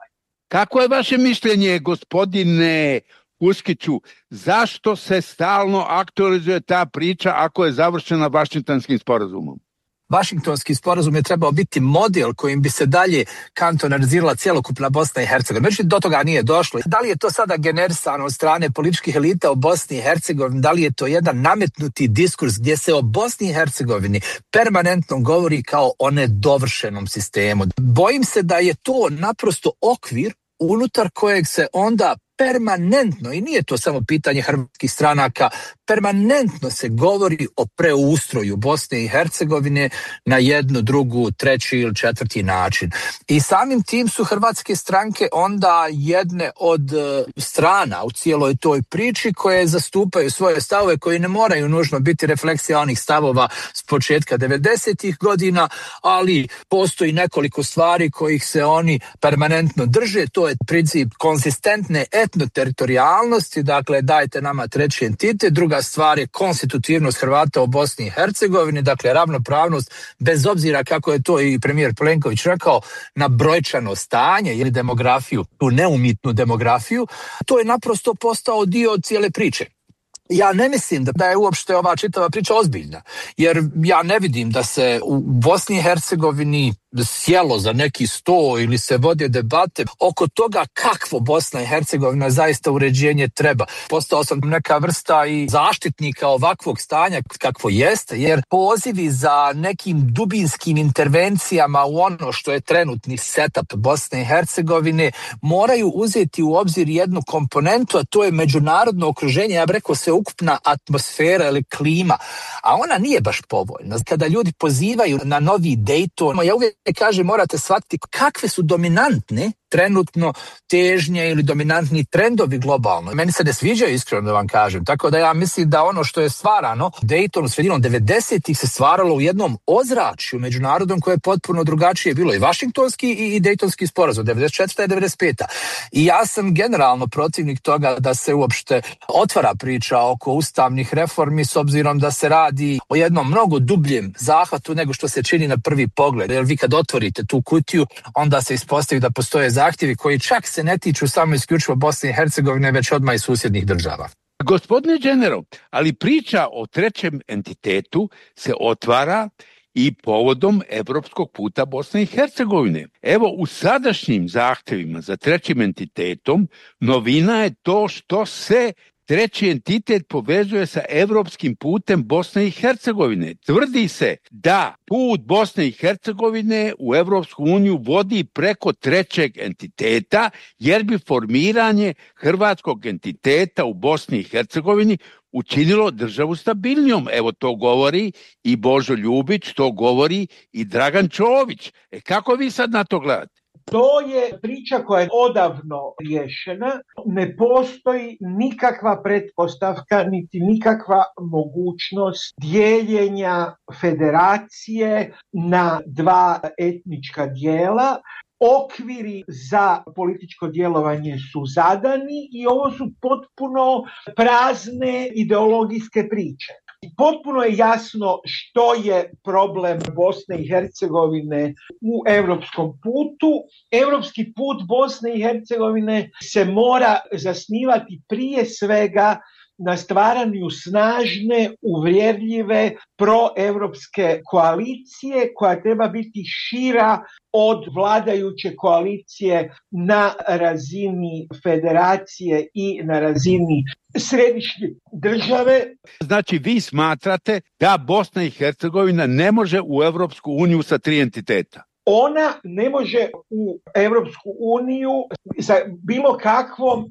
Kako je vaše mišljenje, gospodine Uskiću, zašto se stalno aktualizuje ta priča ako je završena Vašingtonskim sporazumom? Vašingtonski sporazum je trebao biti model kojim bi se dalje kantonalizirala cjelokupna Bosna i Hercegovina. Međutim, do toga nije došlo. Da li je to sada generisano od strane političkih elita u Bosni i Hercegovini? Da li je to jedan nametnuti diskurs gdje se o Bosni i Hercegovini permanentno govori kao o nedovršenom sistemu? Bojim se da je to naprosto okvir unutar kojeg se onda permanentno, i nije to samo pitanje hrvatskih stranaka, permanentno se govori o preustroju Bosne i Hercegovine na jednu, drugu, treći ili četvrti način. I samim tim su hrvatske stranke onda jedne od strana u cijeloj toj priči koje zastupaju svoje stavove koji ne moraju nužno biti refleksija onih stavova s početka 90-ih godina, ali postoji nekoliko stvari kojih se oni permanentno drže. To je princip konzistentne etnoteritorijalnosti, dakle dajte nama treći entitet. Druga stvar je konstitutivnost Hrvata u Bosni i Hercegovini, dakle ravnopravnost, bez obzira kako je to i premijer Plenković rekao, na brojčano stanje ili demografiju, tu neumitnu demografiju. To je naprosto postao dio cijele priče. Ja ne mislim da je uopšte ova čitava priča ozbiljna, jer ja ne vidim da se u Bosni i Hercegovini sjelo za neki sto ili se vode debate oko toga kakvo Bosna i Hercegovina zaista uređenje treba. Postao sam neka vrsta i zaštitnika ovakvog stanja kakvo jeste, jer pozivi za nekim dubinskim intervencijama u ono što je trenutni setup Bosne i Hercegovine moraju uzeti u obzir jednu komponentu, a to je međunarodno okruženje, ja bih rekao sveukupna atmosfera ili klima, a ona nije baš povoljna. Kada ljudi pozivaju na novi Dayton, ja uvijek kaže morate shvatiti kakve su dominantne trenutno težnje ili dominantni trendovi globalno. Meni se ne sviđaju, iskreno da vam kažem. Tako da ja mislim da ono što je stvarano Daytonu sredinom 90-ih se stvaralo u jednom ozračju međunarodnom koje je potpuno drugačije bilo i Vašingtonski i Daytonski sporazum 94. i 95. I ja sam generalno protivnik toga da se uopšte otvara priča oko ustavnih reformi s obzirom da se radi o jednom mnogo dubljem zahvatu nego što se čini na prvi pogled. Jer vi kad otvorite tu kutiju, onda se ispostavi da postoje zahtjevi koji čak se ne tiču samo isključivo Bosne i Hercegovine, već odmah i susjednih država. Gospodine General, ali priča o trećem entitetu se otvara i povodom evropskog puta Bosne i Hercegovine. Evo, u sadašnjim zahtjevima za trećim entitetom novina je to što se treći entitet povezuje sa evropskim putem Bosne i Hercegovine. Tvrdi se da put Bosne i Hercegovine u Evropsku uniju vodi preko trećeg entiteta, jer bi formiranje hrvatskog entiteta u Bosni i Hercegovini učinilo državu stabilnijom. Evo, to govori i Božo Ljubić, to govori i Dragan Čović. Kako vi sad na to gledate? To je priča koja je odavno riješena. Ne postoji nikakva pretpostavka niti nikakva mogućnost dijeljenja federacije na dva etnička dijela. Okviri za političko djelovanje su zadani i ovo su potpuno prazne ideologijske priče. Potpuno je jasno što je problem Bosne i Hercegovine u europskom putu. Europski put Bosne i Hercegovine se mora zasnivati prije svega na stvaranju snažne, uvjerljive, proevropske koalicije koja treba biti šira od vladajuće koalicije na razini federacije i na razini središnje države. Znači, vi smatrate da Bosna i Hercegovina ne može u Evropsku uniju sa tri entiteta? Ona ne može u Europsku uniju sa bilo kakvom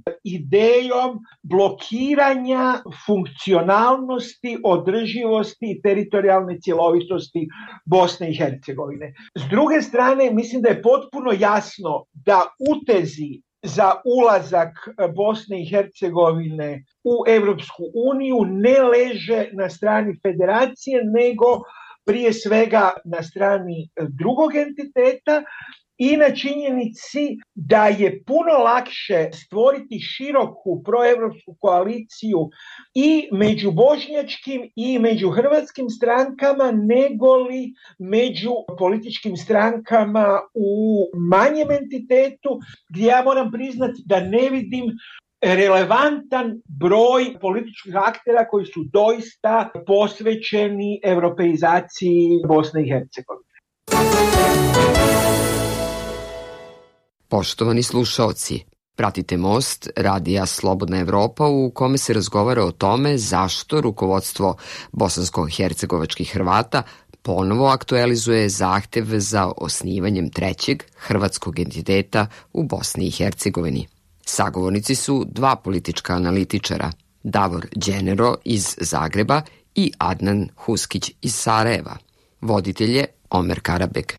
idejom blokiranja funkcionalnosti, održivosti i teritorijalne cjelovitosti Bosne i Hercegovine. S druge strane, mislim da je potpuno jasno da utezi za ulazak Bosne i Hercegovine u Europsku uniju ne leže na strani federacije, nego prije svega na strani drugog entiteta i na činjenici da je puno lakše stvoriti široku proevropsku koaliciju i među bošnjačkim i među hrvatskim strankama nego li među političkim strankama u manjem entitetu, gdje ja moram priznati da ne vidim relevantan broj političkih aktera koji su doista posvećeni europeizaciji Bosne i Hercegovine. Poštovani slušaoci, pratite Most radija Slobodna Evropa u kome se razgovara o tome zašto rukovodstvo bosansko-hercegovačkih Hrvata ponovo aktualizuje zahtev za osnivanjem trećeg hrvatskog entiteta u Bosni i Hercegovini. Sagovornici su dva politička analitičara, Davor Đenero iz Zagreba i Adnan Huskić iz Sarajeva. Voditelj je Omer Karabek.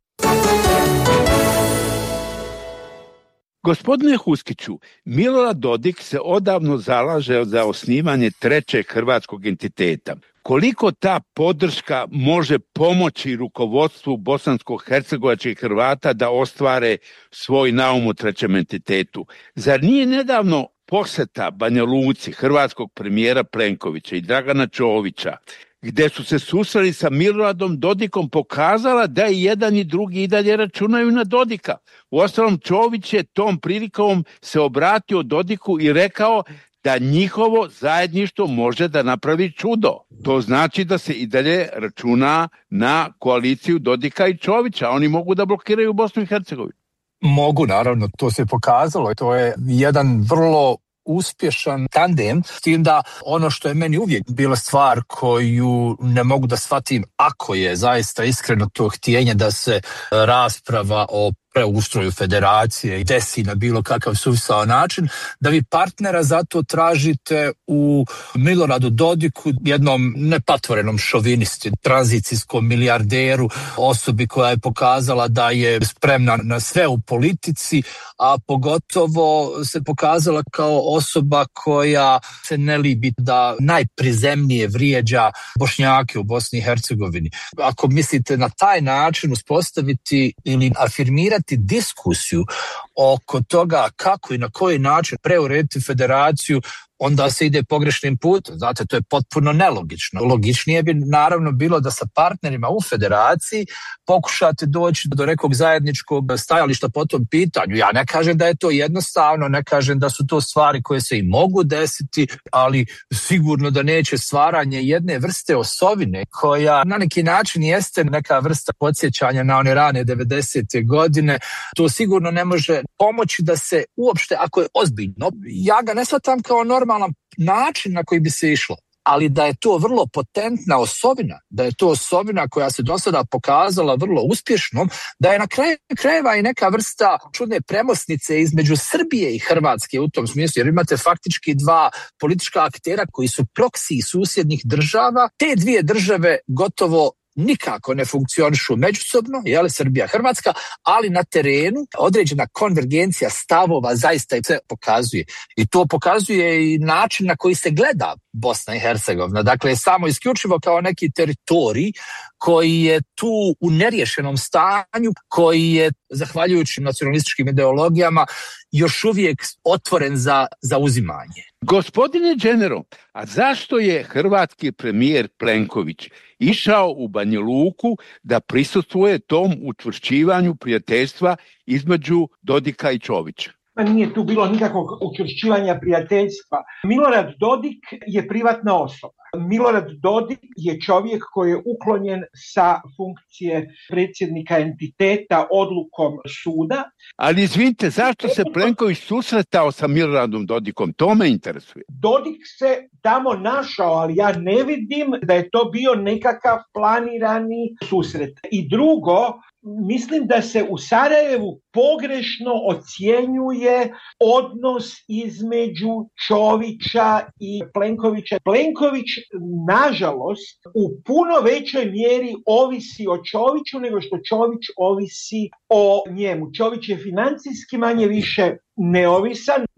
Gospodine Huskiću, Milorad Dodik se odavno zalaže za osnivanje trećeg hrvatskog entiteta. Koliko ta podrška može pomoći rukovodstvu bosansko-hercegovačkih Hrvata da ostvare svoj naum u trećem entitetu? Zar nije nedavno poseta Banja Luci hrvatskog premijera Plenkovića i Dragana Čovića, gdje su se susreli sa Miloradom Dodikom, pokazala da i jedan i drugi i dalje računaju na Dodika? Uostalom, Čović je tom prilikom se obratio Dodiku i rekao da njihovo zajedništvo može da napravi čudo. To znači da se i dalje računa na koaliciju Dodika i Čovića. Oni mogu da blokiraju Bosnu i Hercegovinu. Mogu, naravno, to se pokazalo. To je jedan vrlo uspješan tandem, s tim da ono što je meni uvijek bila stvar koju ne mogu da shvatim, ako je zaista iskreno to htjenje da se rasprava o preustroju federacije desi na bilo kakav suvisao način, da vi partnera zato tražite u Miloradu Dodiku, jednom nepatvorenom šovinisti, tranzicijskom milijarderu, osobi koja je pokazala da je spremna na sve u politici, a pogotovo se pokazala kao osoba koja se ne libi da najprizemnije vrijeđa Bošnjake u Bosni i Hercegovini. Ako mislite na taj način uspostaviti ili afirmirati diskusiju oko toga kako i na koji način preurediti federaciju, onda se ide pogrešnim putem. Znate, to je potpuno nelogično. Logičnije bi naravno bilo da sa partnerima u federaciji pokušate doći do nekog zajedničkog stajališta po tom pitanju. Ja ne kažem da je to jednostavno, ne kažem da su to stvari koje se i mogu desiti, ali sigurno da neće stvaranje jedne vrste osovine koja na neki način jeste neka vrsta podsjećanja na one rane 90. godine. To sigurno ne može pomoći da se uopšte, ako je ozbiljno, ja ga ne shvatam kao normalan način na koji bi se išlo, ali da je to vrlo potentna osovina, da je to osovina koja se do sada pokazala vrlo uspješnom, da je na kraju krajeva i neka vrsta čudne premosnice između Srbije i Hrvatske u tom smislu, jer imate faktički dva politička aktera koji su proksiji susjednih država. Te dvije države gotovo nikako ne funkcionišu međusobno, Srbija, Hrvatska, ali na terenu određena konvergencija stavova zaista se pokazuje. I to pokazuje i način na koji se gleda Bosna i Hercegovina. Dakle, samo isključivo kao neki teritorij koji je tu u neriješenom stanju, koji je, zahvaljujući nacionalističkim ideologijama, još uvijek otvoren za uzimanje. Gospodine Đenero, a zašto je hrvatski premijer Plenković išao u Banja Luku da prisustvuje tom učvršćivanju prijateljstva između Dodika i Čovića? Nije tu bilo nikakvog učvršćivanja prijateljstva. Milorad Dodik je privatna osoba. Milorad Dodik je čovjek koji je uklonjen sa funkcije predsjednika entiteta odlukom suda. Ali izvinite, zašto se Plenković susretao sa Miloradom Dodikom? To me interesuje. Dodik se tamo našao, ali ja ne vidim da je to bio nekakav planirani susret. I drugo, mislim da se u Sarajevu pogrešno ocjenjuje odnos između Čovića i Plenkovića. Plenković, nažalost, u puno većoj mjeri ovisi o Čoviću nego što Čović ovisi o njemu. Čović je financijski manje više neovisan.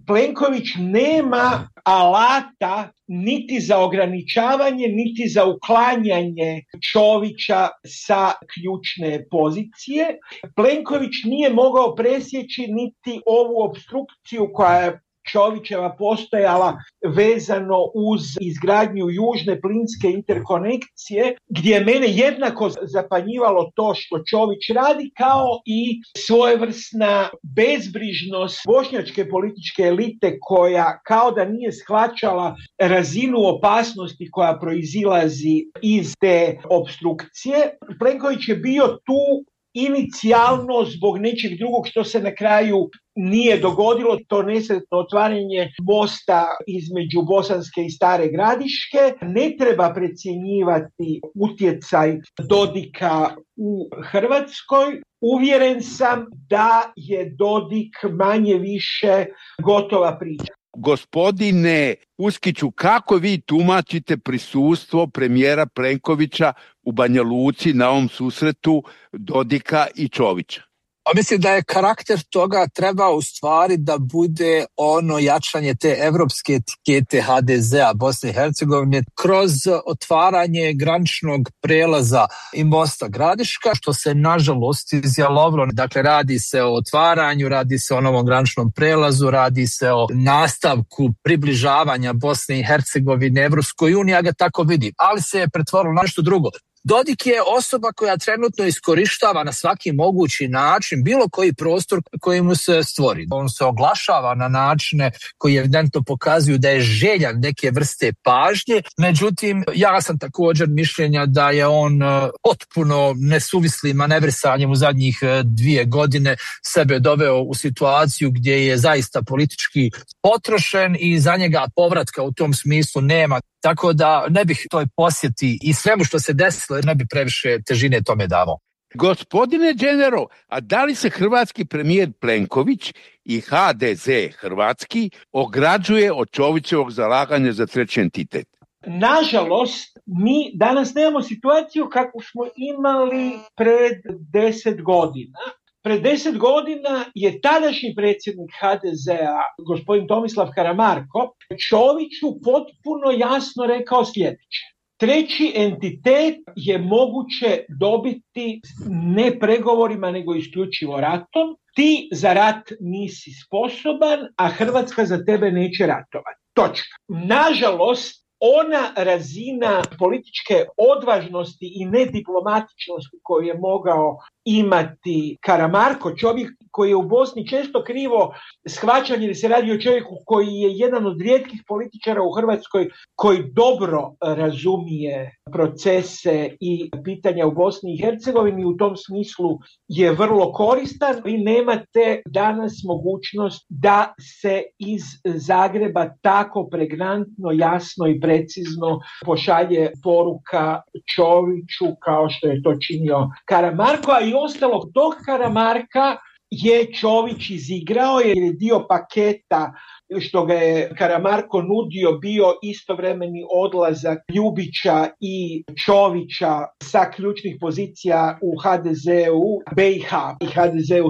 Plenković nema alata niti za ograničavanje, niti za uklanjanje Čovića sa ključne pozicije. Plenković nije mogao presjeći niti ovu opstrukciju koja je Čovićeva postojala vezano uz izgradnju južne plinske interkonekcije, gdje je mene jednako zapanjivalo to što Čović radi, kao i svojevrsna bezbrižnost bošnjačke političke elite koja kao da nije shvaćala razinu opasnosti koja proizilazi iz te opstrukcije. Plenković je bio tu inicijalno zbog nečeg drugog što se na kraju nije dogodilo, to nesretno otvaranje mosta između Bosanske i Stare Gradiške. Ne treba precjenjivati utjecaj Dodika u Hrvatskoj. Uvjeren sam da je Dodik manje više gotova priča. Gospodine Uskiću, kako vi tumačite prisustvo premijera Plenkovića u Banja Luci na ovom susretu Dodika i Čovića? A mislim da je karakter toga treba u stvari da bude ono jačanje te evropske etikete HDZ-a Bosne i Hercegovine kroz otvaranje graničnog prelaza i mosta Gradiška, što se nažalost izjalovilo. Dakle, radi se o otvaranju, radi se o novom graničnom prelazu, radi se o nastavku približavanja Bosne i Hercegovine Evropskoj uniji, ja ga tako vidim. Ali se je pretvorilo na nešto drugo. Dodik je osoba koja trenutno iskorištava na svaki mogući način bilo koji prostor koji mu se stvori. On se oglašava na načine koji evidentno pokazuju da je željan neke vrste pažnje. Međutim, ja sam također mišljenja da je on potpuno nesuvislim manevrisanjem u zadnjih 2 godine sebe doveo u situaciju gdje je zaista politički potrošen i za njega povratka u tom smislu nema. Tako da ne bih toj posjeti i svemu što se desilo, ne bi previše težine tome davao. Gospodine Đenero, a da li se hrvatski premijer Plenković i HDZ hrvatski ograđuje od Čovićevog zalaganja za treći entitet? Nažalost, mi danas nemamo situaciju kakvu smo imali pred 10 godina. Pred 10 godina je tadašnji predsjednik HDZ-a, gospodin Tomislav Karamarko, Čoviću potpuno jasno rekao sljedeće. Treći entitet je moguće dobiti ne pregovorima, nego isključivo ratom. Ti za rat nisi sposoban, a Hrvatska za tebe neće ratovati. Točka. Nažalost, ona razina političke odvažnosti i nediplomatičnosti koju je mogao imati Karamarko, čovjek koji je u Bosni često krivo shvaćan jer se radi o čovjeku koji je jedan od rijetkih političara u Hrvatskoj koji dobro razumije procese i pitanja u Bosni i Hercegovini, u tom smislu je vrlo koristan. Vi nemate danas mogućnost da se iz Zagreba tako pregnantno, jasno i precizno pošalje poruka Čoviću kao što je to činio Karamarko, a i ostalo tog Karamarka je Čović izigrao jer je dio paketa što ga je Karamarko nudio bio istovremeni odlazak Ljubića i Čovića sa ključnih pozicija u HDZ-u BiH i HDZ-u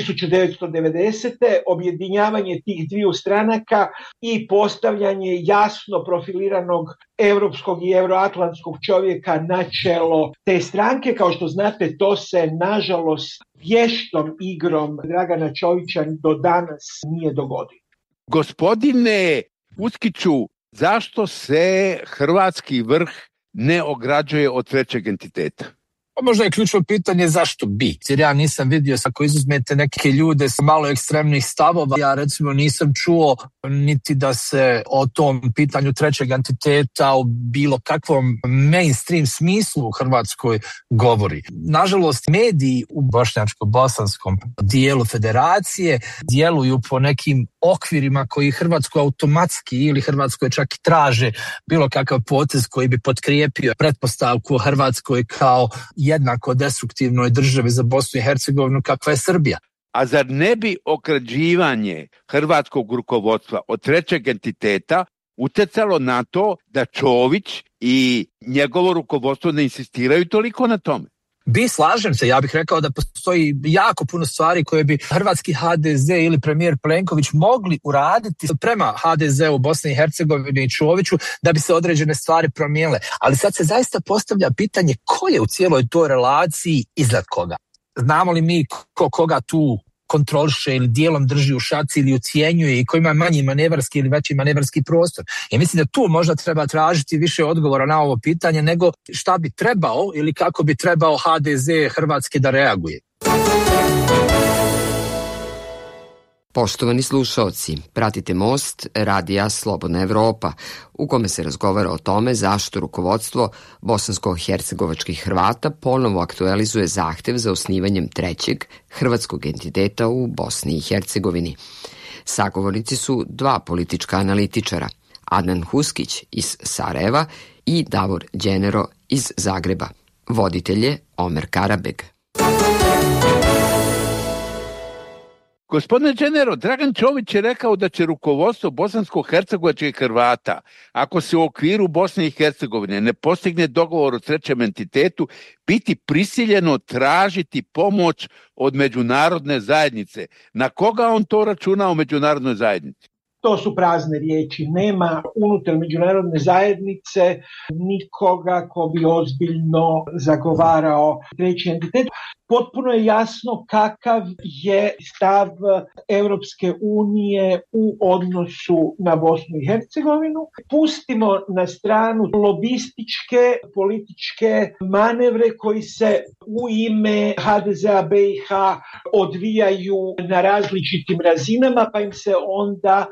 1990. Objedinjavanje tih dviju stranaka i postavljanje jasno profiliranog europskog i euroatlantskog čovjeka na čelo te stranke. Kao što znate, to se nažalost vještom igrom Dragana Čovića do danas nije dogodilo. Gospodine Uskiću, zašto se hrvatski vrh ne ograđuje od trećeg entiteta? Možda je ključno pitanje zašto bi. Jer ja nisam vidio, ako izuzmete neke ljude s malo ekstremnih stavova, ja recimo nisam čuo niti da se o tom pitanju trećeg entiteta u bilo kakvom mainstream smislu u Hrvatskoj govori. Nažalost, mediji u bošnjačko-bosanskom dijelu federacije djeluju po nekim okvirima koji Hrvatskoj automatski ili Hrvatskoj čak i traže bilo kakav potez koji bi potkrijepio pretpostavku o Hrvatskoj kao jednako destruktivnoj državi za Bosnu i Hercegovinu kakva je Srbija. A zar ne bi ograđivanje hrvatskog rukovodstva od trećeg entiteta utjecalo na to da Čović i njegovo rukovodstvo ne insistiraju toliko na tome? Slažem se, ja bih rekao da postoji jako puno stvari koje bi hrvatski HDZ ili premijer Plenković mogli uraditi prema HDZ-u, Bosni i Hercegovini i Čoviću da bi se određene stvari promijenile. Ali sad se zaista postavlja pitanje ko je u cijeloj toj relaciji iznad koga. Znamo li mi koga tu kontroliše ili dijelom drži u šaci ili ucijenjuje i ko ima manji manevarski ili veći manevarski prostor. I mislim da tu možda treba tražiti više odgovora na ovo pitanje nego šta bi trebao ili kako bi trebao HDZ Hrvatske da reaguje. Poštovani slušaoci, pratite Most radija Slobodna Evropa, u kome se razgovara o tome zašto rukovodstvo bosansko-hercegovačkih Hrvata ponovo aktualizuje zahtev za osnivanjem trećeg hrvatskog entiteta u Bosni i Hercegovini. Sagovornici su dva politička analitičara, Adnan Huskić iz Sarajeva i Davor Đenero iz Zagreba. Voditelj je Omer Karabeg. Gospodine Đenero, Dragan Čović je rekao da će rukovodstvo bosansko-hercegovačkih Hrvata, ako se u okviru Bosne i Hercegovine ne postigne dogovor o trećem entitetu, biti prisiljeno tražiti pomoć od međunarodne zajednice. Na koga on to računa u međunarodnoj zajednici? To su prazne riječi. Nema unutar međunarodne zajednice nikoga ko bi ozbiljno zagovarao treći entitet. Potpuno je jasno kakav je stav Europske unije u odnosu na Bosnu i Hercegovinu. Pustimo na stranu lobističke političke manevre koji se u ime HDZ-a BiH odvijaju na različitim razinama, pa im se onda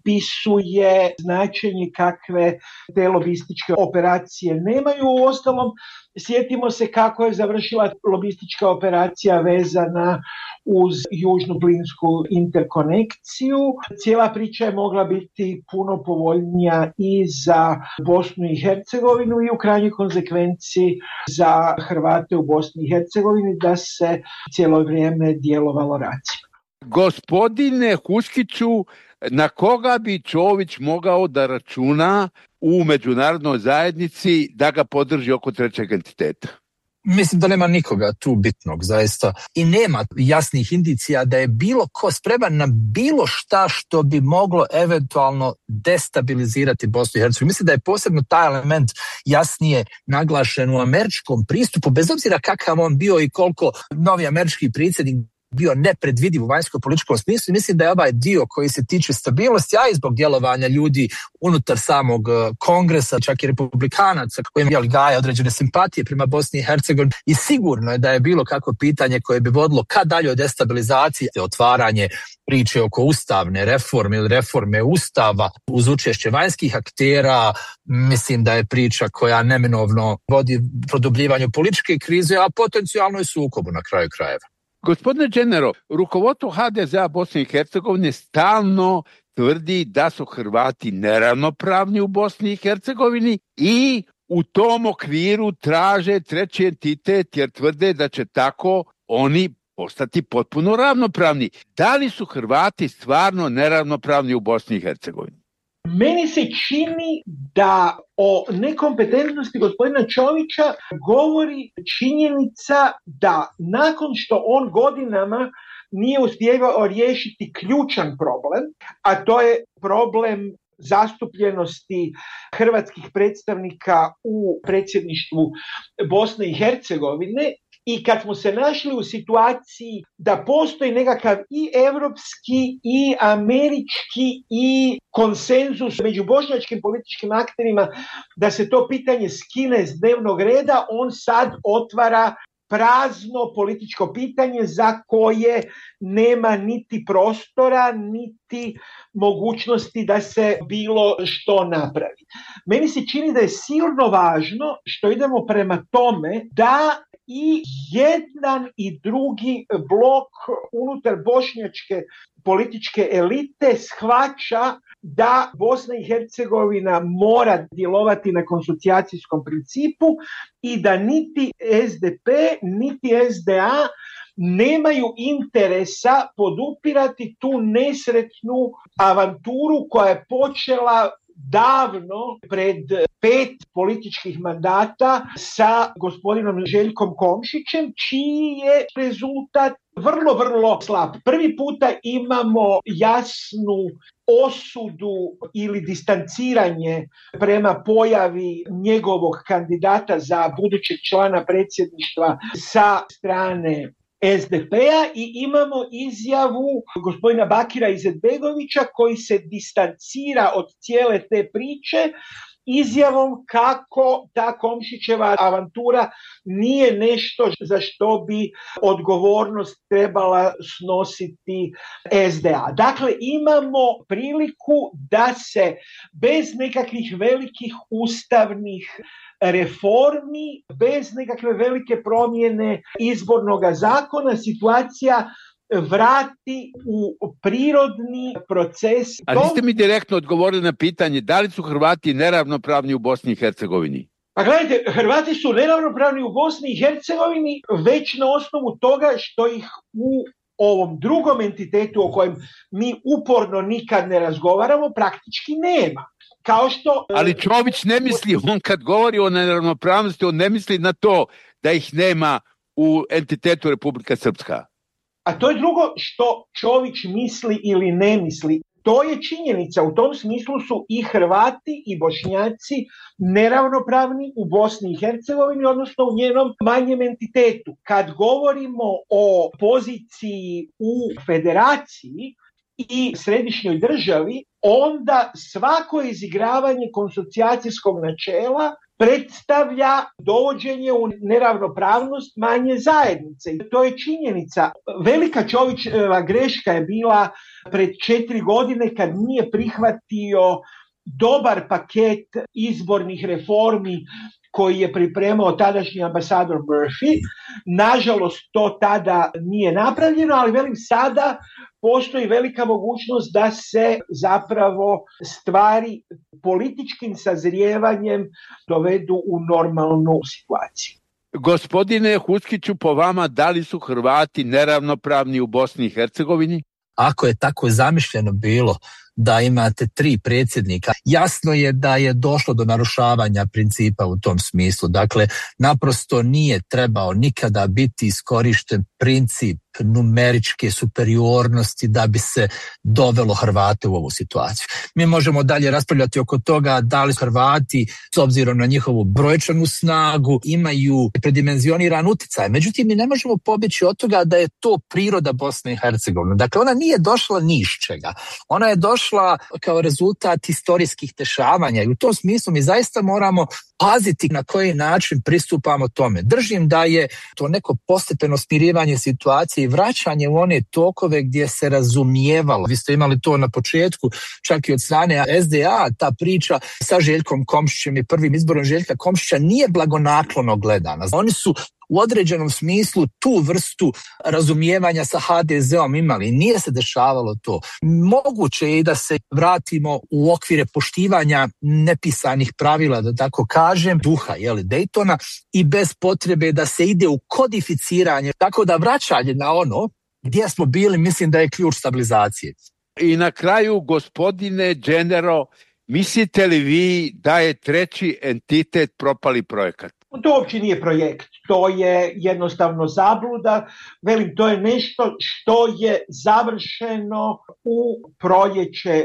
pripisuje značenje kakve te lobističke operacije nemaju. Uostalom, sjetimo se kako je završila lobistička operacija vezana uz južnu plinsku interkonekciju. Cijela priča je mogla biti puno povoljnija i za Bosnu i Hercegovinu i u krajnjoj konsekvenciji za Hrvate u Bosni i Hercegovini da se cijelo vrijeme djelovalo racijom. Gospodine Huskiću, na koga bi Čović mogao da računa u međunarodnoj zajednici da ga podrži oko trećeg entiteta? Mislim da nema nikoga tu bitnog, zaista. I nema jasnih indicija da je bilo ko spreman na bilo šta što bi moglo eventualno destabilizirati Bosnu i Hercegovinu. Mislim da je posebno taj element jasnije naglašen u američkom pristupu, bez obzira kakav on bio i koliko novi američki predsjednik bio nepredvidiv u vanjsko-političkom smislu. Mislim da je ovaj dio koji se tiče stabilnosti, a i zbog djelovanja ljudi unutar samog kongresa, čak i republikanaca koji imali gaje određene simpatije prema Bosni i Hercegovini, i sigurno je da je bilo kako pitanje koje bi vodilo ka daljoj destabilizaciji, otvaranje priče oko ustavne reforme ili reforme ustava uz učešće vanjskih aktera. Mislim da je priča koja neminovno vodi produbljivanju političke krize, a potencijalno i sukobu na kraju krajeva. Gospodine Đenero, rukovodstvo HDZ-a Bosne i Hercegovine stalno tvrdi da su Hrvati neravnopravni u Bosni i Hercegovini i u tom okviru traže treći entitet jer tvrde da će tako oni postati potpuno ravnopravni. Da li su Hrvati stvarno neravnopravni u Bosni i Hercegovini? Meni se čini da o nekompetentnosti gospodina Čovića govori činjenica da nakon što on godinama nije uspjevao riješiti ključan problem, a to je problem zastupljenosti hrvatskih predstavnika u predsjedništvu Bosne i Hercegovine, i kad smo se našli u situaciji da postoji nekakav i europski i američki i konsenzus među bošnjačkim političkim akterima da se to pitanje skine s dnevnog reda, on sad otvara prazno političko pitanje za koje nema niti prostora, niti mogućnosti da se bilo što napravi. Meni se čini da je silno važno što idemo prema tome da i jedan i drugi blok unutar bošnjačke političke elite shvaća da Bosna i Hercegovina mora djelovati na konsocijacijskom principu i da niti SDP, niti SDA nemaju interesa podupirati tu nesretnu avanturu koja je počela davno pred 5 političkih mandata sa gospodinom Željkom Komšićem, čiji je rezultat vrlo, vrlo slab. Prvi puta imamo jasnu osudu ili distanciranje prema pojavi njegovog kandidata za budućeg člana predsjedništva sa strane SDP-a i imamo izjavu gospodina Bakira Izetbegovića koji se distancira od cijele te priče izjavom kako ta Komšićeva avantura nije nešto za što bi odgovornost trebala snositi SDA. Dakle, imamo priliku da se bez nekakvih velikih ustavnih reformi, bez nekakve velike promjene izbornog zakona, situacija vrati u prirodni proces. A niste mi direktno odgovorili na pitanje da li su Hrvati neravnopravni u Bosni i Hercegovini? Pa gledajte, Hrvati su neravnopravni u Bosni i Hercegovini već na osnovu toga što ih u ovom drugom entitetu o kojem mi uporno nikad ne razgovaramo praktički nema. Kao što, ali Čović ne misli, on kad govori o neravnopravnosti, on ne misli na to da ih nema u entitetu Republika Srpska. A to je drugo što Čović misli ili ne misli. To je činjenica. U tom smislu su i Hrvati i Bošnjaci neravnopravni u Bosni i Hercegovini, odnosno u njenom manjem entitetu. Kad govorimo o poziciji u federaciji i središnjoj državi, onda svako izigravanje konsocijacijskog načela predstavlja dovođenje u neravnopravnost manje zajednice. I to je činjenica. Velika Čovićeva greška je bila pred 4 godine kad nije prihvatio dobar paket izbornih reformi koji je pripremao tadašnji ambasador Murphy. Nažalost, to tada nije napravljeno, ali velim sada postoji velika mogućnost da se zapravo stvari političkim sazrijevanjem dovedu u normalnu situaciju. Gospodine Huskiću, po vama, da li su Hrvati neravnopravni u Bosni i Hercegovini? Ako je tako zamišljeno bilo da imate 3 predsjednika, jasno je da je došlo do narušavanja principa u tom smislu. Dakle, naprosto nije trebao nikada biti iskorišten princip numeričke superiornosti da bi se dovelo Hrvate u ovu situaciju. Mi možemo dalje raspravljati oko toga da li Hrvati, s obzirom na njihovu brojčanu snagu, imaju predimenzioniran utjecaj. Međutim, mi ne možemo pobjeći od toga da je to priroda Bosne i Hercegovine. Dakle, ona nije došla ni iz čega. Ona je došla kao rezultat historijskih dešavanja i u tom smislu mi zaista moramo paziti na koji način pristupamo tome. Držim da je to neko postepeno smirivanje situacije i vraćanje u one tokove gdje se razumijevalo. Vi ste imali to na početku, čak i od strane SDA, ta priča sa Željkom Komšićem i prvim izborom Željka Komšića nije blagonaklono gledana. Oni su u određenom smislu tu vrstu razumijevanja sa HDZ-om imali. Nije se dešavalo to. Moguće je i da se vratimo u okvire poštivanja nepisanih pravila, da tako kažem, duha Daytona i bez potrebe da se ide u kodificiranje. Tako da vraćanje na ono gdje smo bili, mislim da je ključ stabilizacije. I na kraju, gospodine Genero, mislite li vi da je 3. entitet propali projekat? To uopće nije projekt, to je jednostavno zabluda. Velim, to je nešto što je završeno u proljeće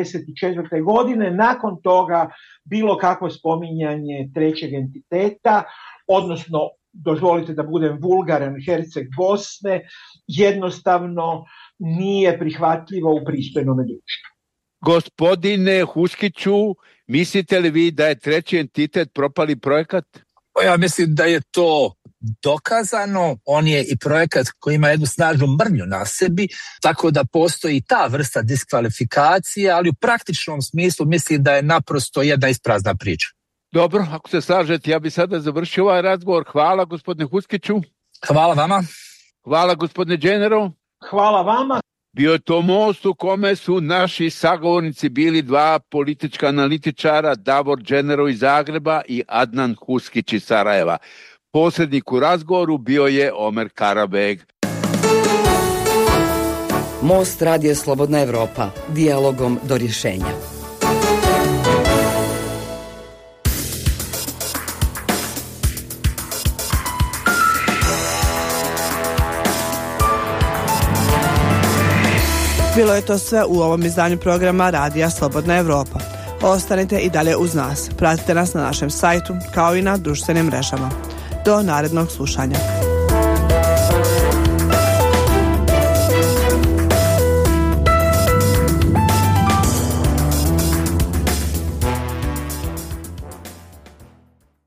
1994. godine. Nakon toga bilo kakvo spominjanje 3. entiteta, odnosno, dozvolite da budem vulgaran, Herceg Bosne, jednostavno nije prihvatljivo u pristojnom društvu. Gospodine Huskiću, mislite li vi da je 3. entitet propali projekat? Ja mislim da je to dokazano. On je i projekat koji ima jednu snažnu mrnju na sebi, tako da postoji ta vrsta diskvalifikacije, ali u praktičnom smislu mislim da je naprosto jedna isprazna priča. Dobro, ako se slažete, ja bih sada završio ovaj razgovor. Hvala gospodine Huskiću. Hvala vama. Hvala gospodine Genero. Hvala vama. Bio je to most u kome su naši sagovornici bili 2 politička analitičara, Davor Genero iz Zagreba i Adnan Huskić iz Sarajeva. Posrednik u razgovoru bio je Omer Karabeg. Most Radio Slobodna Evropa, dijalogom do rješenja. Bilo je to sve u ovom izdanju programa Radija Slobodna Evropa. Ostanite i dalje uz nas. Pratite nas na našem sajtu kao i na društvenim mrežama. Do narednog slušanja.